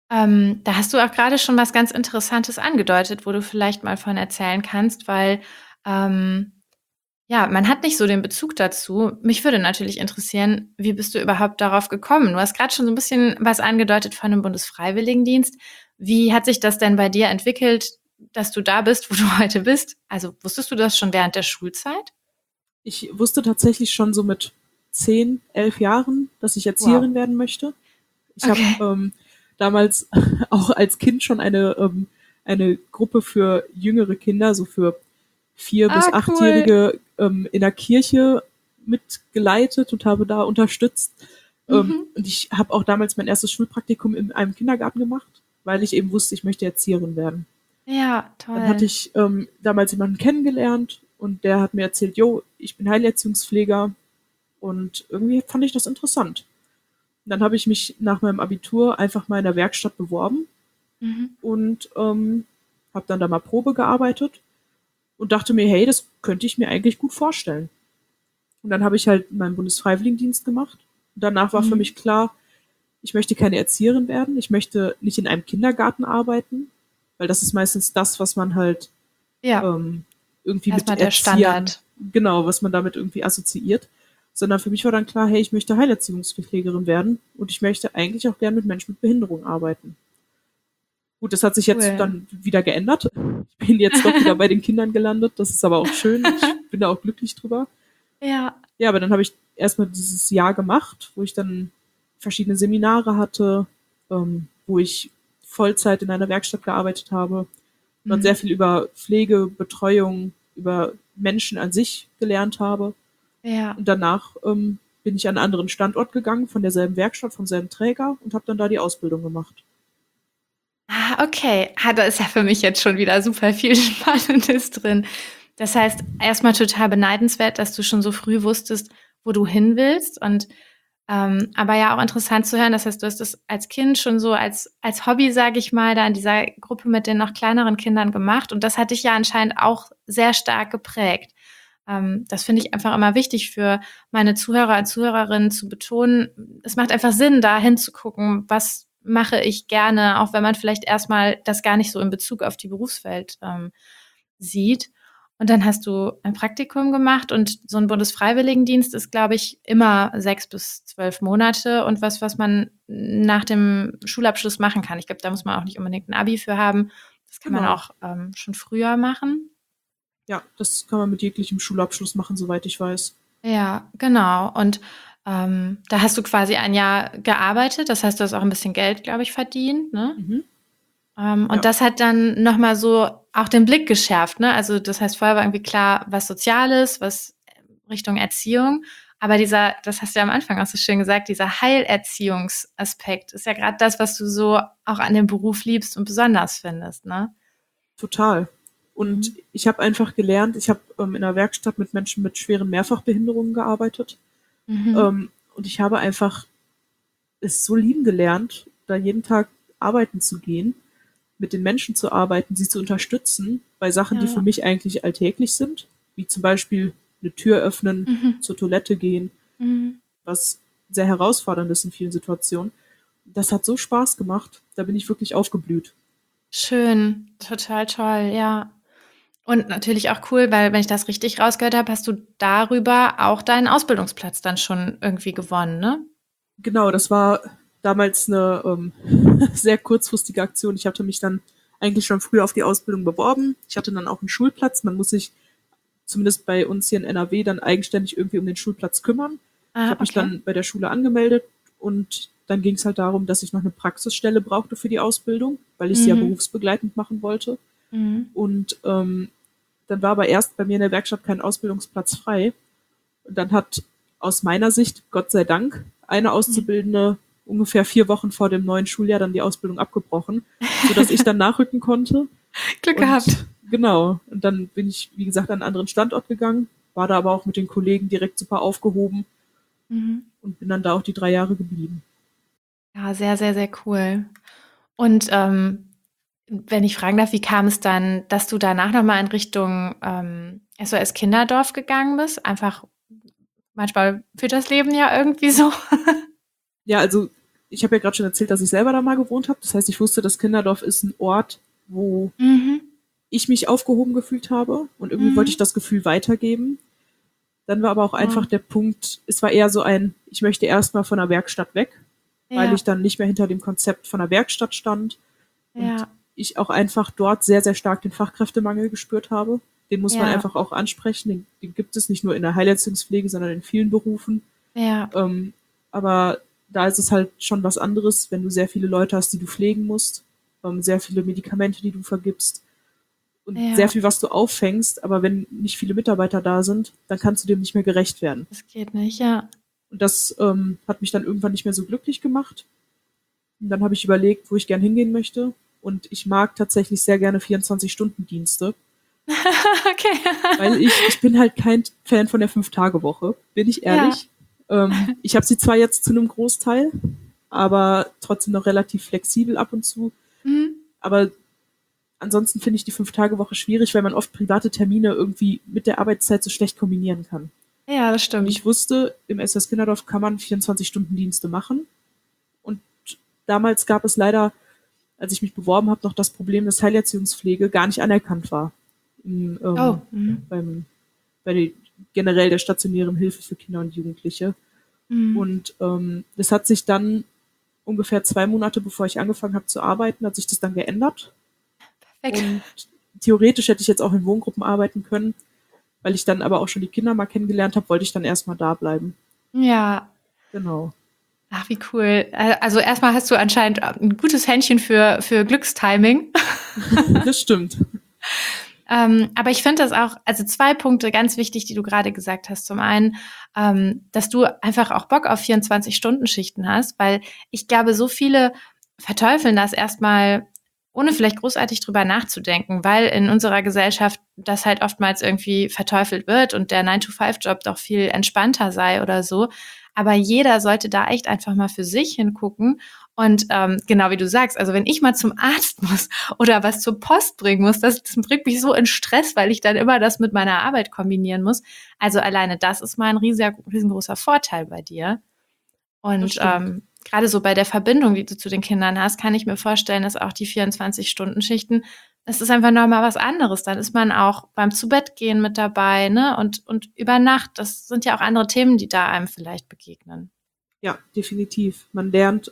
Da hast du auch gerade schon was ganz Interessantes angedeutet, wo du vielleicht mal von erzählen kannst, weil ähm, ja, man hat nicht so den Bezug dazu. Mich würde natürlich interessieren, wie bist du überhaupt darauf gekommen? Du hast gerade schon so ein bisschen was angedeutet von dem Bundesfreiwilligendienst. Wie hat sich das denn bei dir entwickelt, dass du da bist, wo du heute bist? Also wusstest du das schon während der Schulzeit? Ich wusste tatsächlich schon so mit 10, 11 Jahren, dass ich Wow. Erzieherin werden möchte. Ich habe Okay. damals auch als Kind schon eine Gruppe für jüngere Kinder, so für 4- bis Ah, cool. 8-Jährige in der Kirche mitgeleitet und habe da unterstützt. Mhm. Und ich habe auch damals mein erstes Schulpraktikum in einem Kindergarten gemacht, weil ich eben wusste, ich möchte Erzieherin werden. Ja, Dann hatte toll. ich damals jemanden kennengelernt und der hat mir erzählt, jo, ich bin Heilerziehungspfleger und irgendwie fand ich das interessant. Und dann habe ich mich nach meinem Abitur einfach mal in der Werkstatt beworben Mhm. und habe dann da mal Probe gearbeitet und dachte mir, hey, das könnte ich mir eigentlich gut vorstellen. Und dann habe ich halt meinen Bundesfreiwilligendienst gemacht. Und danach war für Mhm. mich klar, ich möchte keine Erzieherin werden, ich möchte nicht in einem Kindergarten arbeiten, weil das ist meistens das, was man halt Ja, ähm, irgendwie erstmal mit der Erziehern, Standard. genau, was man damit irgendwie assoziiert. Sondern für mich war dann klar, hey, ich möchte Heilerziehungspflegerin werden und ich möchte eigentlich auch gerne mit Menschen mit Behinderung arbeiten. Gut, das hat sich jetzt Cool. dann wieder geändert. Ich bin jetzt doch wieder bei den Kindern gelandet. Das ist aber auch schön. Ich bin da auch glücklich drüber. Ja. Ja, aber dann habe ich erstmal dieses Jahr gemacht, wo ich dann verschiedene Seminare hatte, wo ich Vollzeit in einer Werkstatt gearbeitet habe, dort sehr Mhm. viel über Pflege, Betreuung, über Menschen an sich gelernt habe. Ja. Und danach bin ich an einen anderen Standort gegangen, von derselben Werkstatt, vom selben Träger und habe dann da die Ausbildung gemacht. Ah, okay. Ah, da ist ja für mich jetzt schon wieder super viel Spannendes drin. Das heißt, erstmal total beneidenswert, dass du schon so früh wusstest, wo du hin willst. Und aber ja auch interessant zu hören. Das heißt, du hast das als Kind schon so als Hobby, sage ich mal, da in dieser Gruppe mit den noch kleineren Kindern gemacht. Und das hat dich ja anscheinend auch sehr stark geprägt. Das finde ich einfach immer wichtig für meine Zuhörer und Zuhörerinnen zu betonen. Es macht einfach Sinn, da hinzugucken, was mache ich gerne, auch wenn man vielleicht erstmal das gar nicht so in Bezug auf die Berufswelt sieht. Und dann hast du ein Praktikum gemacht und so ein Bundesfreiwilligendienst ist, glaube ich, immer 6 bis 12 Monate und was man nach dem Schulabschluss machen kann. Ich glaube, da muss man auch nicht unbedingt ein Abi für haben. Das kann man Genau. auch schon früher machen. Ja, das kann man mit jeglichem Schulabschluss machen, soweit ich weiß. Ja, genau. Und da hast du quasi ein Jahr gearbeitet. Das heißt, du hast auch ein bisschen Geld, glaube ich, verdient, ne? Mhm. Und Ja, das hat dann noch mal so auch den Blick geschärft, ne? Also, das heißt, vorher war irgendwie klar, was Soziales, was Richtung Erziehung. Aber das hast du ja am Anfang auch so schön gesagt, dieser Heilerziehungsaspekt ist ja gerade das, was du so auch an dem Beruf liebst und besonders findest, ne? total. Und Mhm. ich habe einfach gelernt, ich habe in einer Werkstatt mit Menschen mit schweren Mehrfachbehinderungen gearbeitet. Mhm. Und ich habe einfach es so lieben gelernt, da jeden Tag arbeiten zu gehen, mit den Menschen zu arbeiten, sie zu unterstützen bei Sachen, die für Ja. mich eigentlich alltäglich sind, wie zum Beispiel eine Tür öffnen, Mhm. zur Toilette gehen, Mhm. was sehr herausfordernd ist in vielen Situationen. Das hat so Spaß gemacht, da bin ich wirklich aufgeblüht. Schön, total toll, ja. Und natürlich auch cool, weil wenn ich das richtig rausgehört habe, hast du darüber auch deinen Ausbildungsplatz dann schon irgendwie gewonnen, ne? Genau, das war damals eine sehr kurzfristige Aktion. Ich hatte mich dann eigentlich schon früher auf die Ausbildung beworben. Ich hatte dann auch einen Schulplatz. Man muss sich zumindest bei uns hier in NRW dann eigenständig irgendwie um den Schulplatz kümmern. Ich Ah, habe mich okay. dann bei der Schule angemeldet und dann ging es halt darum, dass ich noch eine Praxisstelle brauchte für die Ausbildung, weil ich sie ja Mhm. berufsbegleitend machen wollte. Mhm. Und dann war aber erst bei mir in der Werkstatt kein Ausbildungsplatz frei. Und dann hat aus meiner Sicht, Gott sei Dank, eine Mhm. Auszubildende ungefähr 4 Wochen vor dem neuen Schuljahr dann die Ausbildung abgebrochen, sodass ich dann nachrücken konnte. Glück Und gehabt. genau, und dann bin ich, wie gesagt, an einen anderen Standort gegangen, war da aber auch mit den Kollegen direkt super aufgehoben Mhm. und bin dann da auch die 3 Jahre geblieben. Ja, sehr, sehr, sehr cool. Und wenn ich fragen darf, wie kam es dann, dass du danach nochmal in Richtung SOS Kinderdorf gegangen bist? Einfach manchmal führt das Leben ja irgendwie so. Ja, also ich habe ja gerade schon erzählt, dass ich selber da mal gewohnt habe. Das heißt, ich wusste, das Kinderdorf ist ein Ort, wo Mhm. ich mich aufgehoben gefühlt habe und irgendwie wollte ich Mhm. das Gefühl weitergeben. Dann war aber auch einfach Ja. der Punkt, es war eher so ich möchte erstmal von der Werkstatt weg, weil ich Ja. dann nicht mehr hinter dem Konzept von der Werkstatt stand und Ja. ich auch einfach dort sehr, sehr stark den Fachkräftemangel gespürt habe. Den muss man Ja. einfach auch ansprechen. Den gibt es nicht nur in der Heilerziehungspflege, sondern in vielen Berufen. Ja. Aber da ist es halt schon was anderes, wenn du sehr viele Leute hast, die du pflegen musst, sehr viele Medikamente, die du vergibst und sehr Ja. viel, was du auffängst. Aber wenn nicht viele Mitarbeiter da sind, dann kannst du dem nicht mehr gerecht werden. Das geht nicht, ja. Und das hat mich dann irgendwann nicht mehr so glücklich gemacht. Und dann habe ich überlegt, wo ich gern hingehen möchte. Und ich mag tatsächlich sehr gerne 24-Stunden-Dienste, Okay. weil ich bin halt kein Fan von der 5-Tage-Woche, bin ich Ja. ehrlich. Ich habe sie zwar jetzt zu einem Großteil, aber trotzdem noch relativ flexibel ab und zu. Mhm. Aber ansonsten finde ich die 5-Tage-Woche schwierig, weil man oft private Termine irgendwie mit der Arbeitszeit so schlecht kombinieren kann. Ja, das Und stimmt. ich wusste, im SS Kinderdorf kann man 24-Stunden-Dienste machen. Und damals gab es leider, als ich mich beworben habe, noch das Problem, dass Heilerziehungspflege gar nicht anerkannt war. In, Oh. Mhm. bei der, generell der stationären Hilfe für Kinder und Jugendliche. Mhm. Und das hat sich dann ungefähr 2 Monate, bevor ich angefangen habe zu arbeiten, hat sich das dann geändert. Perfekt. Und theoretisch hätte ich jetzt auch in Wohngruppen arbeiten können, weil ich dann aber auch schon die Kinder mal kennengelernt habe, wollte ich dann erstmal da bleiben. Ja. Genau. Ach, wie cool. Also erstmal hast du anscheinend ein gutes Händchen für Glückstiming. Das stimmt. Aber ich finde das auch, also 2 Punkte ganz wichtig, die du gerade gesagt hast. Zum einen, dass du einfach auch Bock auf 24-Stunden-Schichten hast, weil ich glaube, so viele verteufeln das erstmal, ohne vielleicht großartig drüber nachzudenken, weil in unserer Gesellschaft das halt oftmals irgendwie verteufelt wird und der 9-to-5-Job doch viel entspannter sei oder so. Aber jeder sollte da echt einfach mal für sich hingucken. Und genau wie du sagst, also wenn ich mal zum Arzt muss oder was zur Post bringen muss, das bringt mich so in Stress, weil ich dann immer das mit meiner Arbeit kombinieren muss. Also alleine das ist mal ein riesengroßer Vorteil bei dir. Das Und stimmt. gerade so bei der Verbindung, die du zu den Kindern hast, kann ich mir vorstellen, dass auch die 24-Stunden-Schichten, das ist einfach nochmal was anderes. Dann ist man auch beim Zubettgehen mit dabei, ne? Und über Nacht, das sind ja auch andere Themen, die da einem vielleicht begegnen. Ja, definitiv. Man lernt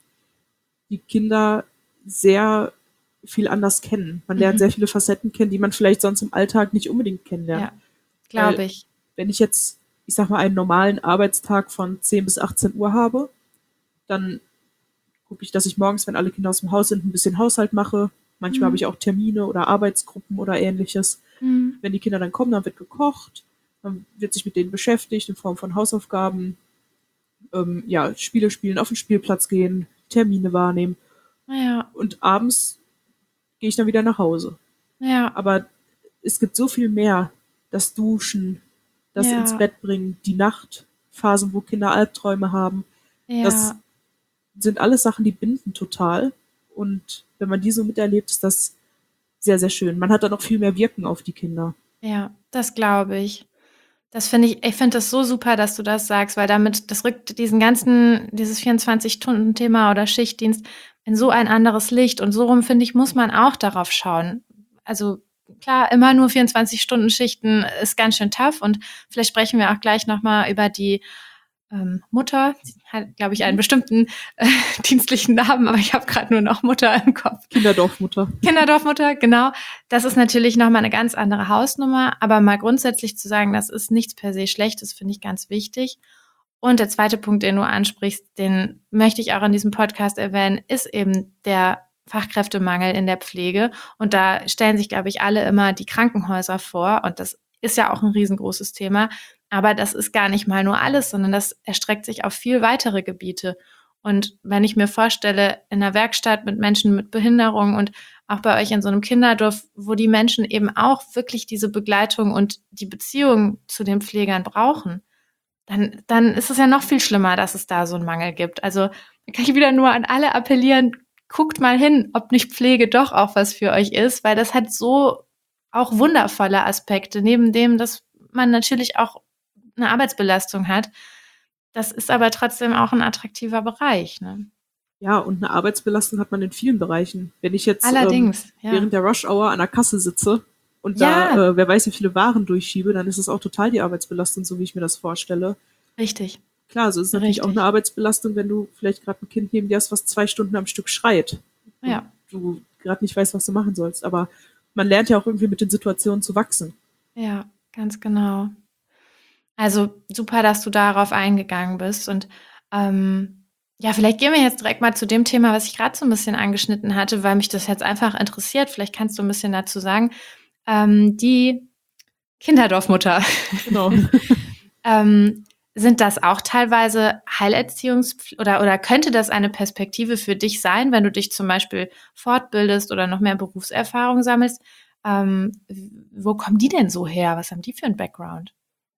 die Kinder sehr viel anders kennen. Man lernt sehr Mhm. viele Facetten kennen, die man vielleicht sonst im Alltag nicht unbedingt kennenlernt. Ja, Weil glaube ich. wenn ich jetzt, ich sag mal, einen normalen Arbeitstag von 10 bis 18 Uhr habe, dann gucke ich, dass ich morgens, wenn alle Kinder aus dem Haus sind, ein bisschen Haushalt mache. Manchmal habe ich Mhm. auch Termine oder Arbeitsgruppen oder ähnliches. Mhm. Wenn die Kinder dann kommen, dann wird gekocht, dann wird sich mit denen beschäftigt in Form von Hausaufgaben, ja, Spiele spielen, auf den Spielplatz gehen, Termine wahrnehmen. Ja, Und abends gehe ich dann wieder nach Hause. ja, Aber es gibt so viel mehr. Das Duschen, das ins ja, Bett bringen, die Nachtphasen, wo Kinder Albträume haben. Das ja. sind alles Sachen, die binden total. Und wenn man die so miterlebt, ist das sehr, sehr schön. Man hat dann auch viel mehr Wirken auf die Kinder. Ja, das glaube ich. Das finde ich finde das so super, dass du das sagst, weil damit das rückt dieses 24-Stunden-Thema oder Schichtdienst in so ein anderes Licht. Und so rum, finde ich, muss man auch darauf schauen. Also klar, immer nur 24-Stunden-Schichten ist ganz schön tough und vielleicht sprechen wir auch gleich noch mal über die Mutter. Sie hat, glaube ich, einen Mhm. bestimmten dienstlichen Namen, aber ich habe gerade nur noch Mutter im Kopf. Kinderdorfmutter. Kinderdorfmutter, genau. Das ist natürlich nochmal eine ganz andere Hausnummer, aber mal grundsätzlich zu sagen, das ist nichts per se Schlechtes, finde ich ganz wichtig. Und der zweite Punkt, den du ansprichst, den möchte ich auch in diesem Podcast erwähnen, ist eben der Fachkräftemangel in der Pflege. Und da stellen sich, glaube ich, alle immer die Krankenhäuser vor. Und das ist ja auch ein riesengroßes Thema. Aber das ist gar nicht mal nur alles, sondern das erstreckt sich auf viel weitere Gebiete. Und wenn ich mir vorstelle, in einer Werkstatt mit Menschen mit Behinderung und auch bei euch in so einem Kinderdorf, wo die Menschen eben auch wirklich diese Begleitung und die Beziehung zu den Pflegern brauchen, dann ist es ja noch viel schlimmer, dass es da so einen Mangel gibt. Also da kann ich wieder nur an alle appellieren, guckt mal hin, ob nicht Pflege doch auch was für euch ist, weil das hat so auch wundervolle Aspekte, neben dem, dass man natürlich auch eine Arbeitsbelastung hat. Das ist aber trotzdem auch ein attraktiver Bereich, ne? Ja, und eine Arbeitsbelastung hat man in vielen Bereichen. Wenn ich jetzt Allerdings, ja. während der Rush-Hour an der Kasse sitze und da Ja, wer weiß wie viele Waren durchschiebe, dann ist es auch total die Arbeitsbelastung, so wie ich mir das vorstelle. richtig, Klar, so ist es natürlich auch eine richtig. Arbeitsbelastung, wenn du vielleicht gerade ein Kind neben dir hast, was 2 Stunden am Stück schreit und Ja, du gerade nicht weißt, was du machen sollst. Aber man lernt ja auch irgendwie mit den Situationen zu wachsen. ja, ganz genau. Also super, dass du darauf eingegangen bist. Und ja, vielleicht gehen wir jetzt direkt mal zu dem Thema, was ich gerade so ein bisschen angeschnitten hatte, weil mich das jetzt einfach interessiert. Vielleicht kannst du ein bisschen dazu sagen. Die Kinderdorfmutter. Genau. ähm, sind das auch teilweise oder könnte das eine Perspektive für dich sein, wenn du dich zum Beispiel fortbildest oder noch mehr Berufserfahrung sammelst? Wo kommen die denn so her? Was haben die für einen Background?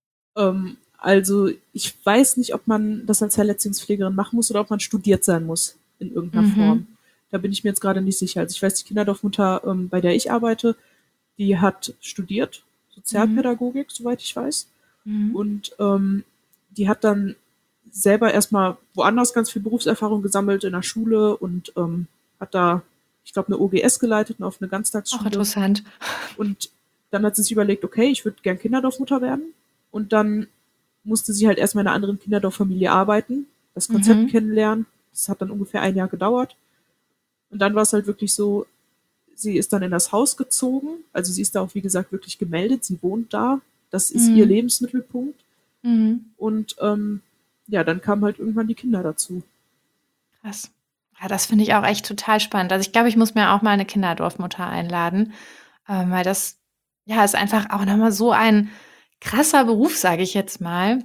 Also ich weiß nicht, ob man das als Heilerziehungspflegerin machen muss oder ob man studiert sein muss in irgendeiner Form. Mhm. Da bin ich mir jetzt gerade nicht sicher. Also ich weiß, die Kinderdorfmutter, bei der ich arbeite, die hat studiert, Mhm. Sozialpädagogik, soweit ich weiß. Mhm. Und die hat dann selber erstmal woanders ganz viel Berufserfahrung gesammelt in der Schule und hat da, ich glaube, eine OGS geleitet, auf eine Auch Ganztagsschule. interessant. Und dann hat sie sich überlegt, okay, ich würde gern Kinderdorfmutter werden. Und dann musste sie halt erstmal in einer anderen Kinderdorffamilie arbeiten, das Konzept Mhm. kennenlernen. Das hat dann ungefähr ein Jahr gedauert. Und dann war es halt wirklich so, sie ist dann in das Haus gezogen. Also sie ist da auch, wie gesagt, wirklich gemeldet. Sie wohnt da. Das ist ihr Mhm. Lebensmittelpunkt. Mhm. Und ja, dann kamen halt irgendwann die Kinder dazu. Krass. Ja, das finde ich auch echt total spannend. Also ich glaube, ich muss mir auch mal eine Kinderdorfmutter einladen, weil das ja ist einfach auch nochmal so ein krasser Beruf, sage ich jetzt mal.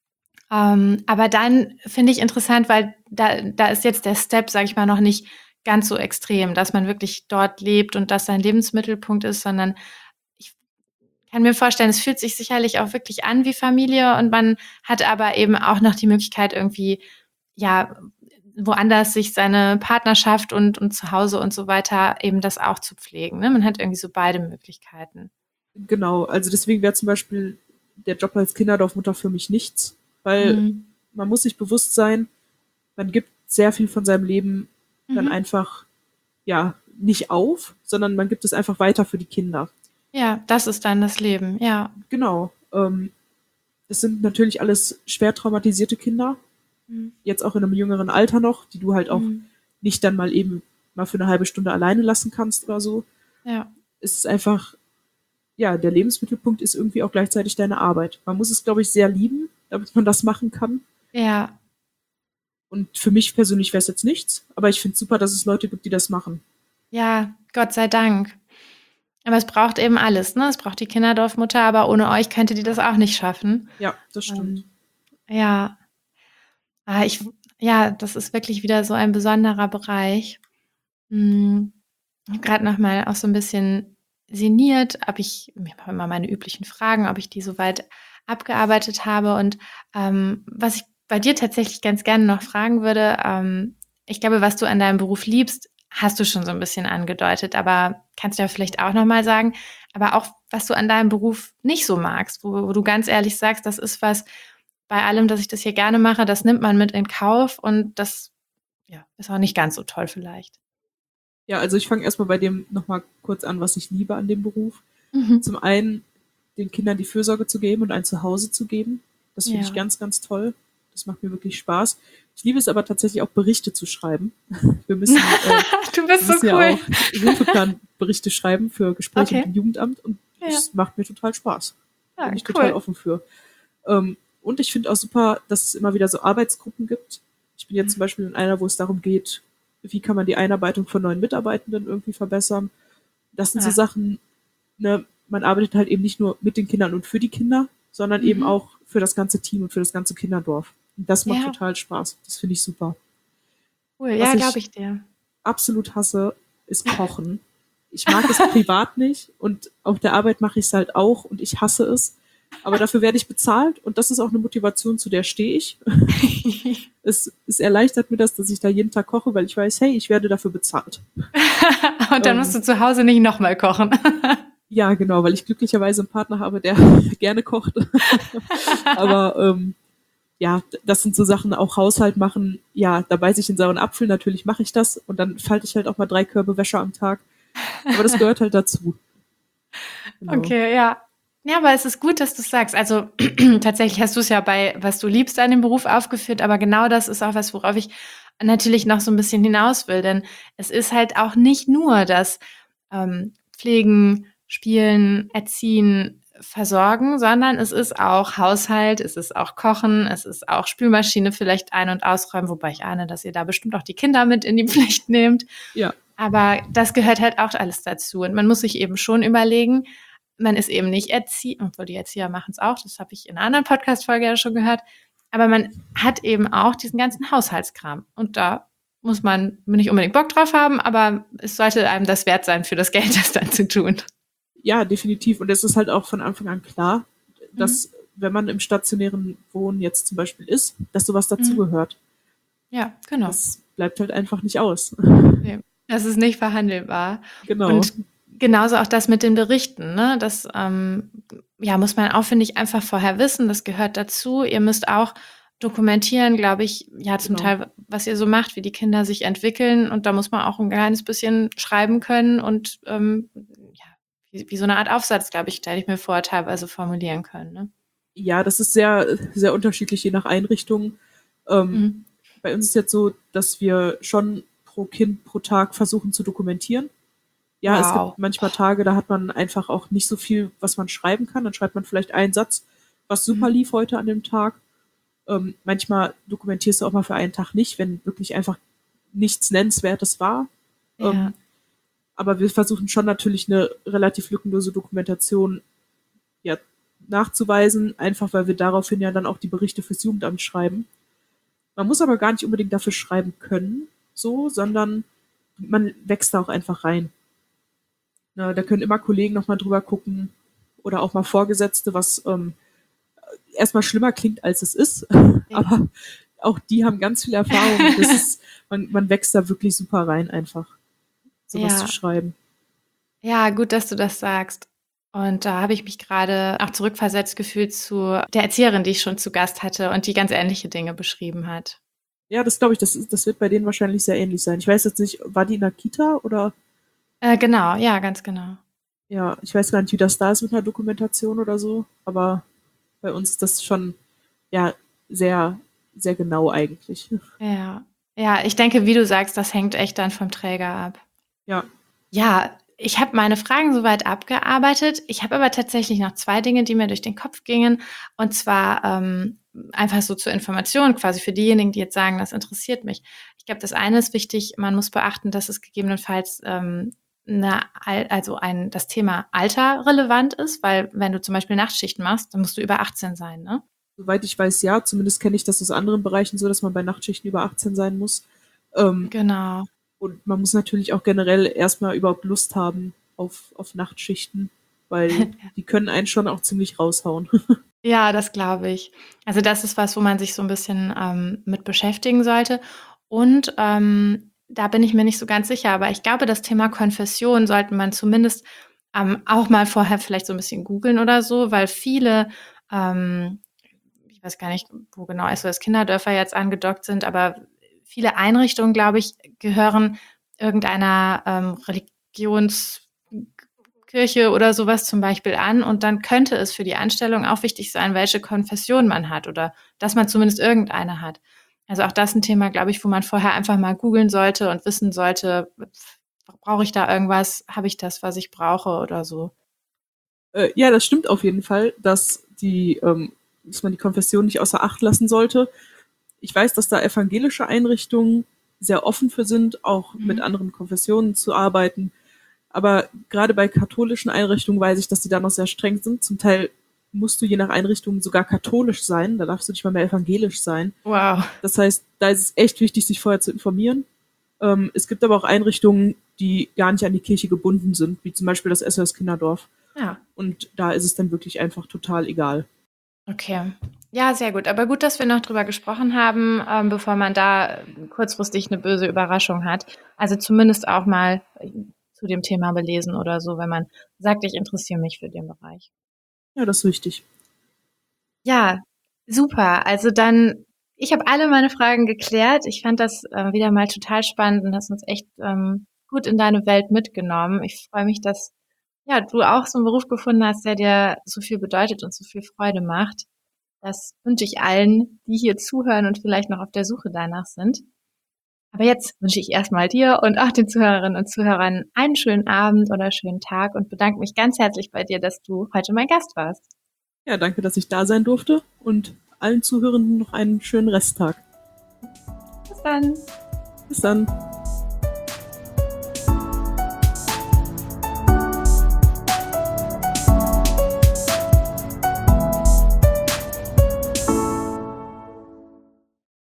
Aber dann finde ich interessant, weil da ist jetzt der Step, sage ich mal, noch nicht ganz so extrem, dass man wirklich dort lebt und das sein Lebensmittelpunkt ist, sondern ich kann mir vorstellen, es fühlt sich sicherlich auch wirklich an wie Familie und man hat aber eben auch noch die Möglichkeit irgendwie, ja, woanders sich seine Partnerschaft und zu Hause und so weiter eben das auch zu pflegen. Ne? Man hat irgendwie so beide Möglichkeiten. Genau, also deswegen wäre zum Beispiel der Job als Kinderdorfmutter für mich nichts, weil Mhm. man muss sich bewusst sein, man gibt sehr viel von seinem Leben dann Mhm. einfach, ja, nicht auf, sondern man gibt es einfach weiter für die Kinder. Ja, das ist dann das Leben, ja. Genau. Es sind natürlich alles schwer traumatisierte Kinder, Mhm. jetzt auch in einem jüngeren Alter noch, die du halt auch Mhm. nicht dann mal eben mal für eine halbe Stunde alleine lassen kannst oder so. Ja, Es ist einfach, ja, der Lebensmittelpunkt ist irgendwie auch gleichzeitig deine Arbeit. Man muss es, glaube ich, sehr lieben, damit man das machen kann. ja, Und für mich persönlich wäre es jetzt nichts, aber ich finde es super, dass es Leute gibt, die das machen. ja, Gott sei Dank. Aber es braucht eben alles, ne? Es braucht die Kinderdorfmutter, aber ohne euch könnte die das auch nicht schaffen. Ja, das stimmt. Ähm, ja, ah, ja, das ist wirklich wieder so ein besonderer Bereich. Hm, ich habe grad noch mal auch so ein bisschen sinniert, ich habe immer meine üblichen Fragen, ob ich die soweit abgearbeitet habe. Und was ich bei dir tatsächlich ganz gerne noch fragen würde, ich glaube, was du an deinem Beruf liebst, hast du schon so ein bisschen angedeutet, aber kannst du ja vielleicht auch noch mal sagen, aber auch, was du an deinem Beruf nicht so magst, wo du ganz ehrlich sagst, das ist was bei allem, dass ich das hier gerne mache, das nimmt man mit in Kauf und das, ja, ist auch nicht ganz so toll vielleicht. Ja, also ich fange erstmal bei dem nochmal kurz an, was ich liebe an dem Beruf. Mhm. Zum einen den Kindern die Fürsorge zu geben und ein Zuhause zu geben. Das finde ich Ja. ganz, ganz toll. Das macht mir wirklich Spaß. Ich liebe es aber tatsächlich auch, Berichte zu schreiben. Wir müssen, Du wir bist so müssen ja cool. auch Hilfeplanberichte schreiben für Gespräche mit Okay. dem Jugendamt und Ja. es macht mir total Spaß. Bin Ja, ich total cool. offen für. Und ich finde auch super, dass es immer wieder so Arbeitsgruppen gibt. Ich bin jetzt zum Beispiel in einer, wo es darum geht, wie kann man die Einarbeitung von neuen Mitarbeitenden irgendwie verbessern. Das sind so Ah. Sachen, ne, man arbeitet halt eben nicht nur mit den Kindern und für die Kinder, sondern eben Mhm. auch für das ganze Team und für das ganze Kinderdorf. Und das macht Ja, total Spaß. Das finde ich super. cool. Was Ja, glaube ich ich dir. absolut hasse, ist Kochen. Ich mag es privat nicht und auf der Arbeit mache ich es halt auch und ich hasse es. Aber dafür werde ich bezahlt und das ist auch eine Motivation, zu der stehe ich. Es erleichtert mir das, dass ich da jeden Tag koche, weil ich weiß, hey, ich werde dafür bezahlt. Und dann musst Ähm, du zu Hause nicht nochmal kochen. ja, genau, weil ich glücklicherweise einen Partner habe, der gerne kocht. Aber ja, das sind so Sachen, auch Haushalt machen, ja, da beiße ich den sauren Apfel, natürlich mache ich das und dann falte ich halt auch mal 3 Körbe Wäsche am Tag. Aber das gehört halt dazu. Genau. Okay, ja. Ja, aber es ist gut, dass du's sagst. Also, tatsächlich hast du's ja bei was du liebst an dem Beruf aufgeführt, aber genau das ist auch was, worauf ich natürlich noch so ein bisschen hinaus will, denn es ist halt auch nicht nur das, Pflegen, Spielen, Erziehen, Versorgen, sondern es ist auch Haushalt, es ist auch Kochen, es ist auch Spülmaschine vielleicht ein und ausräumen, wobei ich ahne, dass ihr da bestimmt auch die Kinder mit in die Pflicht nehmt. Ja, Aber das gehört halt auch alles dazu. Und man muss sich eben schon überlegen, man ist eben nicht Erzieher, obwohl die Erzieher machen es auch, das habe ich in einer anderen Podcast-Folge ja schon gehört, aber man hat eben auch diesen ganzen Haushaltskram. Und da muss man nicht unbedingt Bock drauf haben, aber es sollte einem das wert sein, für das Geld das dann zu tun. ja, definitiv. Und es ist halt auch von Anfang an klar, Mhm. dass wenn man im stationären Wohnen jetzt zum Beispiel ist, dass sowas Mhm. dazugehört. Ja, genau. Das bleibt halt einfach nicht aus. Ne, das ist nicht verhandelbar. Genau. Und genauso auch das mit den Berichten, ne? Das, ja, muss man auch, finde ich, einfach vorher wissen. Das gehört dazu. Ihr müsst auch dokumentieren, glaube ich, ja, zum Genau. Teil, was ihr so macht, wie die Kinder sich entwickeln. Und da muss man auch ein kleines bisschen schreiben können und, ja, wie so eine Art Aufsatz, glaube ich, stelle ich mir vor, teilweise formulieren können, ne? Ja, das ist sehr, sehr unterschiedlich je nach Einrichtung. Ähm, Mhm. bei uns ist jetzt so, dass wir schon pro Kind pro Tag versuchen zu dokumentieren. Ja, es gibt Wow. manchmal Tage, da hat man einfach auch nicht so viel, was man schreiben kann. Dann schreibt man vielleicht einen Satz, was super Mhm. lief heute an dem Tag. Manchmal dokumentierst du auch mal für einen Tag nicht, wenn wirklich einfach nichts Nennenswertes war. Ja, Ähm, aber wir versuchen schon natürlich eine relativ lückenlose Dokumentation ja, nachzuweisen, einfach weil wir daraufhin ja dann auch die Berichte fürs Jugendamt schreiben. Man muss aber gar nicht unbedingt dafür schreiben können, so, sondern man wächst da auch einfach rein. Na, da können immer Kollegen nochmal drüber gucken oder auch mal Vorgesetzte, was erstmal schlimmer klingt, als es ist. ja. Aber auch die haben ganz viel Erfahrung. Das ist, man wächst da wirklich super rein, einfach sowas zu Ja. schreiben. Ja, gut, dass du das sagst. Und da habe ich mich gerade auch zurückversetzt gefühlt zu der Erzieherin, die ich schon zu Gast hatte und die ganz ähnliche Dinge beschrieben hat. Ja, das glaube ich, das wird bei denen wahrscheinlich sehr ähnlich sein. Ich weiß jetzt nicht, war die in der Kita oder Genau, ja, ganz genau. ja, ich weiß gar nicht, wie das da ist mit einer Dokumentation oder so, aber bei uns ist das schon ja sehr, sehr genau eigentlich. Ja. Ja, ich denke, wie du sagst, das hängt echt dann vom Träger ab. Ja, Ja, ich habe meine Fragen soweit abgearbeitet. Ich habe aber tatsächlich noch zwei Dinge, die mir durch den Kopf gingen. Und zwar einfach so zur Information, quasi für diejenigen, die jetzt sagen, das interessiert mich. Ich glaube, das eine ist wichtig, man muss beachten, dass es gegebenenfalls das Thema Alter relevant ist, weil wenn du zum Beispiel Nachtschichten machst, dann musst du über 18 sein, ne? soweit ich weiß, ja, zumindest kenne ich das aus anderen Bereichen so, dass man bei Nachtschichten über 18 sein muss. Ähm, Genau. und man muss natürlich auch generell erstmal überhaupt Lust haben auf Nachtschichten, weil die können einen schon auch ziemlich raushauen. Ja, das glaube ich. Also das ist was, wo man sich so ein bisschen, mit beschäftigen sollte. Und, da bin ich mir nicht so ganz sicher, aber ich glaube, das Thema Konfession sollte man zumindest, auch mal vorher vielleicht so ein bisschen googeln oder so, weil viele, ähm ich weiß gar nicht, wo genau SOS Kinderdörfer jetzt angedockt sind, aber viele Einrichtungen, glaube ich, gehören irgendeiner, Religionskirche oder sowas zum Beispiel an. Und dann könnte es für die Anstellung auch wichtig sein, welche Konfession man hat oder dass man zumindest irgendeine hat. Also auch das ein Thema, glaube ich, wo man vorher einfach mal googeln sollte und wissen sollte, brauche ich da irgendwas? Habe ich das, was ich brauche oder so? Ja, das stimmt auf jeden Fall, dass man die Konfession nicht außer Acht lassen sollte. Ich weiß, dass da evangelische Einrichtungen sehr offen für sind, auch mit Mhm. anderen Konfessionen zu arbeiten. Aber gerade bei katholischen Einrichtungen weiß ich, dass die da noch sehr streng sind. Zum Teil musst du je nach Einrichtung sogar katholisch sein. Da darfst du nicht mal mehr evangelisch sein. Wow. Das heißt, da ist es echt wichtig, sich vorher zu informieren. Es gibt aber auch Einrichtungen, die gar nicht an die Kirche gebunden sind, wie zum Beispiel das SOS Kinderdorf. Ja. Und da ist es dann wirklich einfach total egal. Okay. Ja, sehr gut. Aber gut, dass wir noch drüber gesprochen haben, bevor man da kurzfristig eine böse Überraschung hat. Also zumindest auch mal zu dem Thema belesen oder so, wenn man sagt, ich interessiere mich für den Bereich. Ja, das ist wichtig. Ja, Super, also dann, ich habe alle meine Fragen geklärt. Ich fand das wieder mal total spannend und hast uns echt gut in deine Welt mitgenommen. Ich freue mich, dass ja, du auch so einen Beruf gefunden hast, der dir so viel bedeutet und so viel Freude macht. Das wünsche ich allen, die hier zuhören und vielleicht noch auf der Suche danach sind. Aber jetzt wünsche ich erstmal dir und auch den Zuhörerinnen und Zuhörern einen schönen Abend oder schönen Tag und bedanke mich ganz herzlich bei dir, dass du heute mein Gast warst. Ja, danke, dass ich da sein durfte und allen Zuhörenden noch einen schönen Resttag. Bis dann. Bis dann.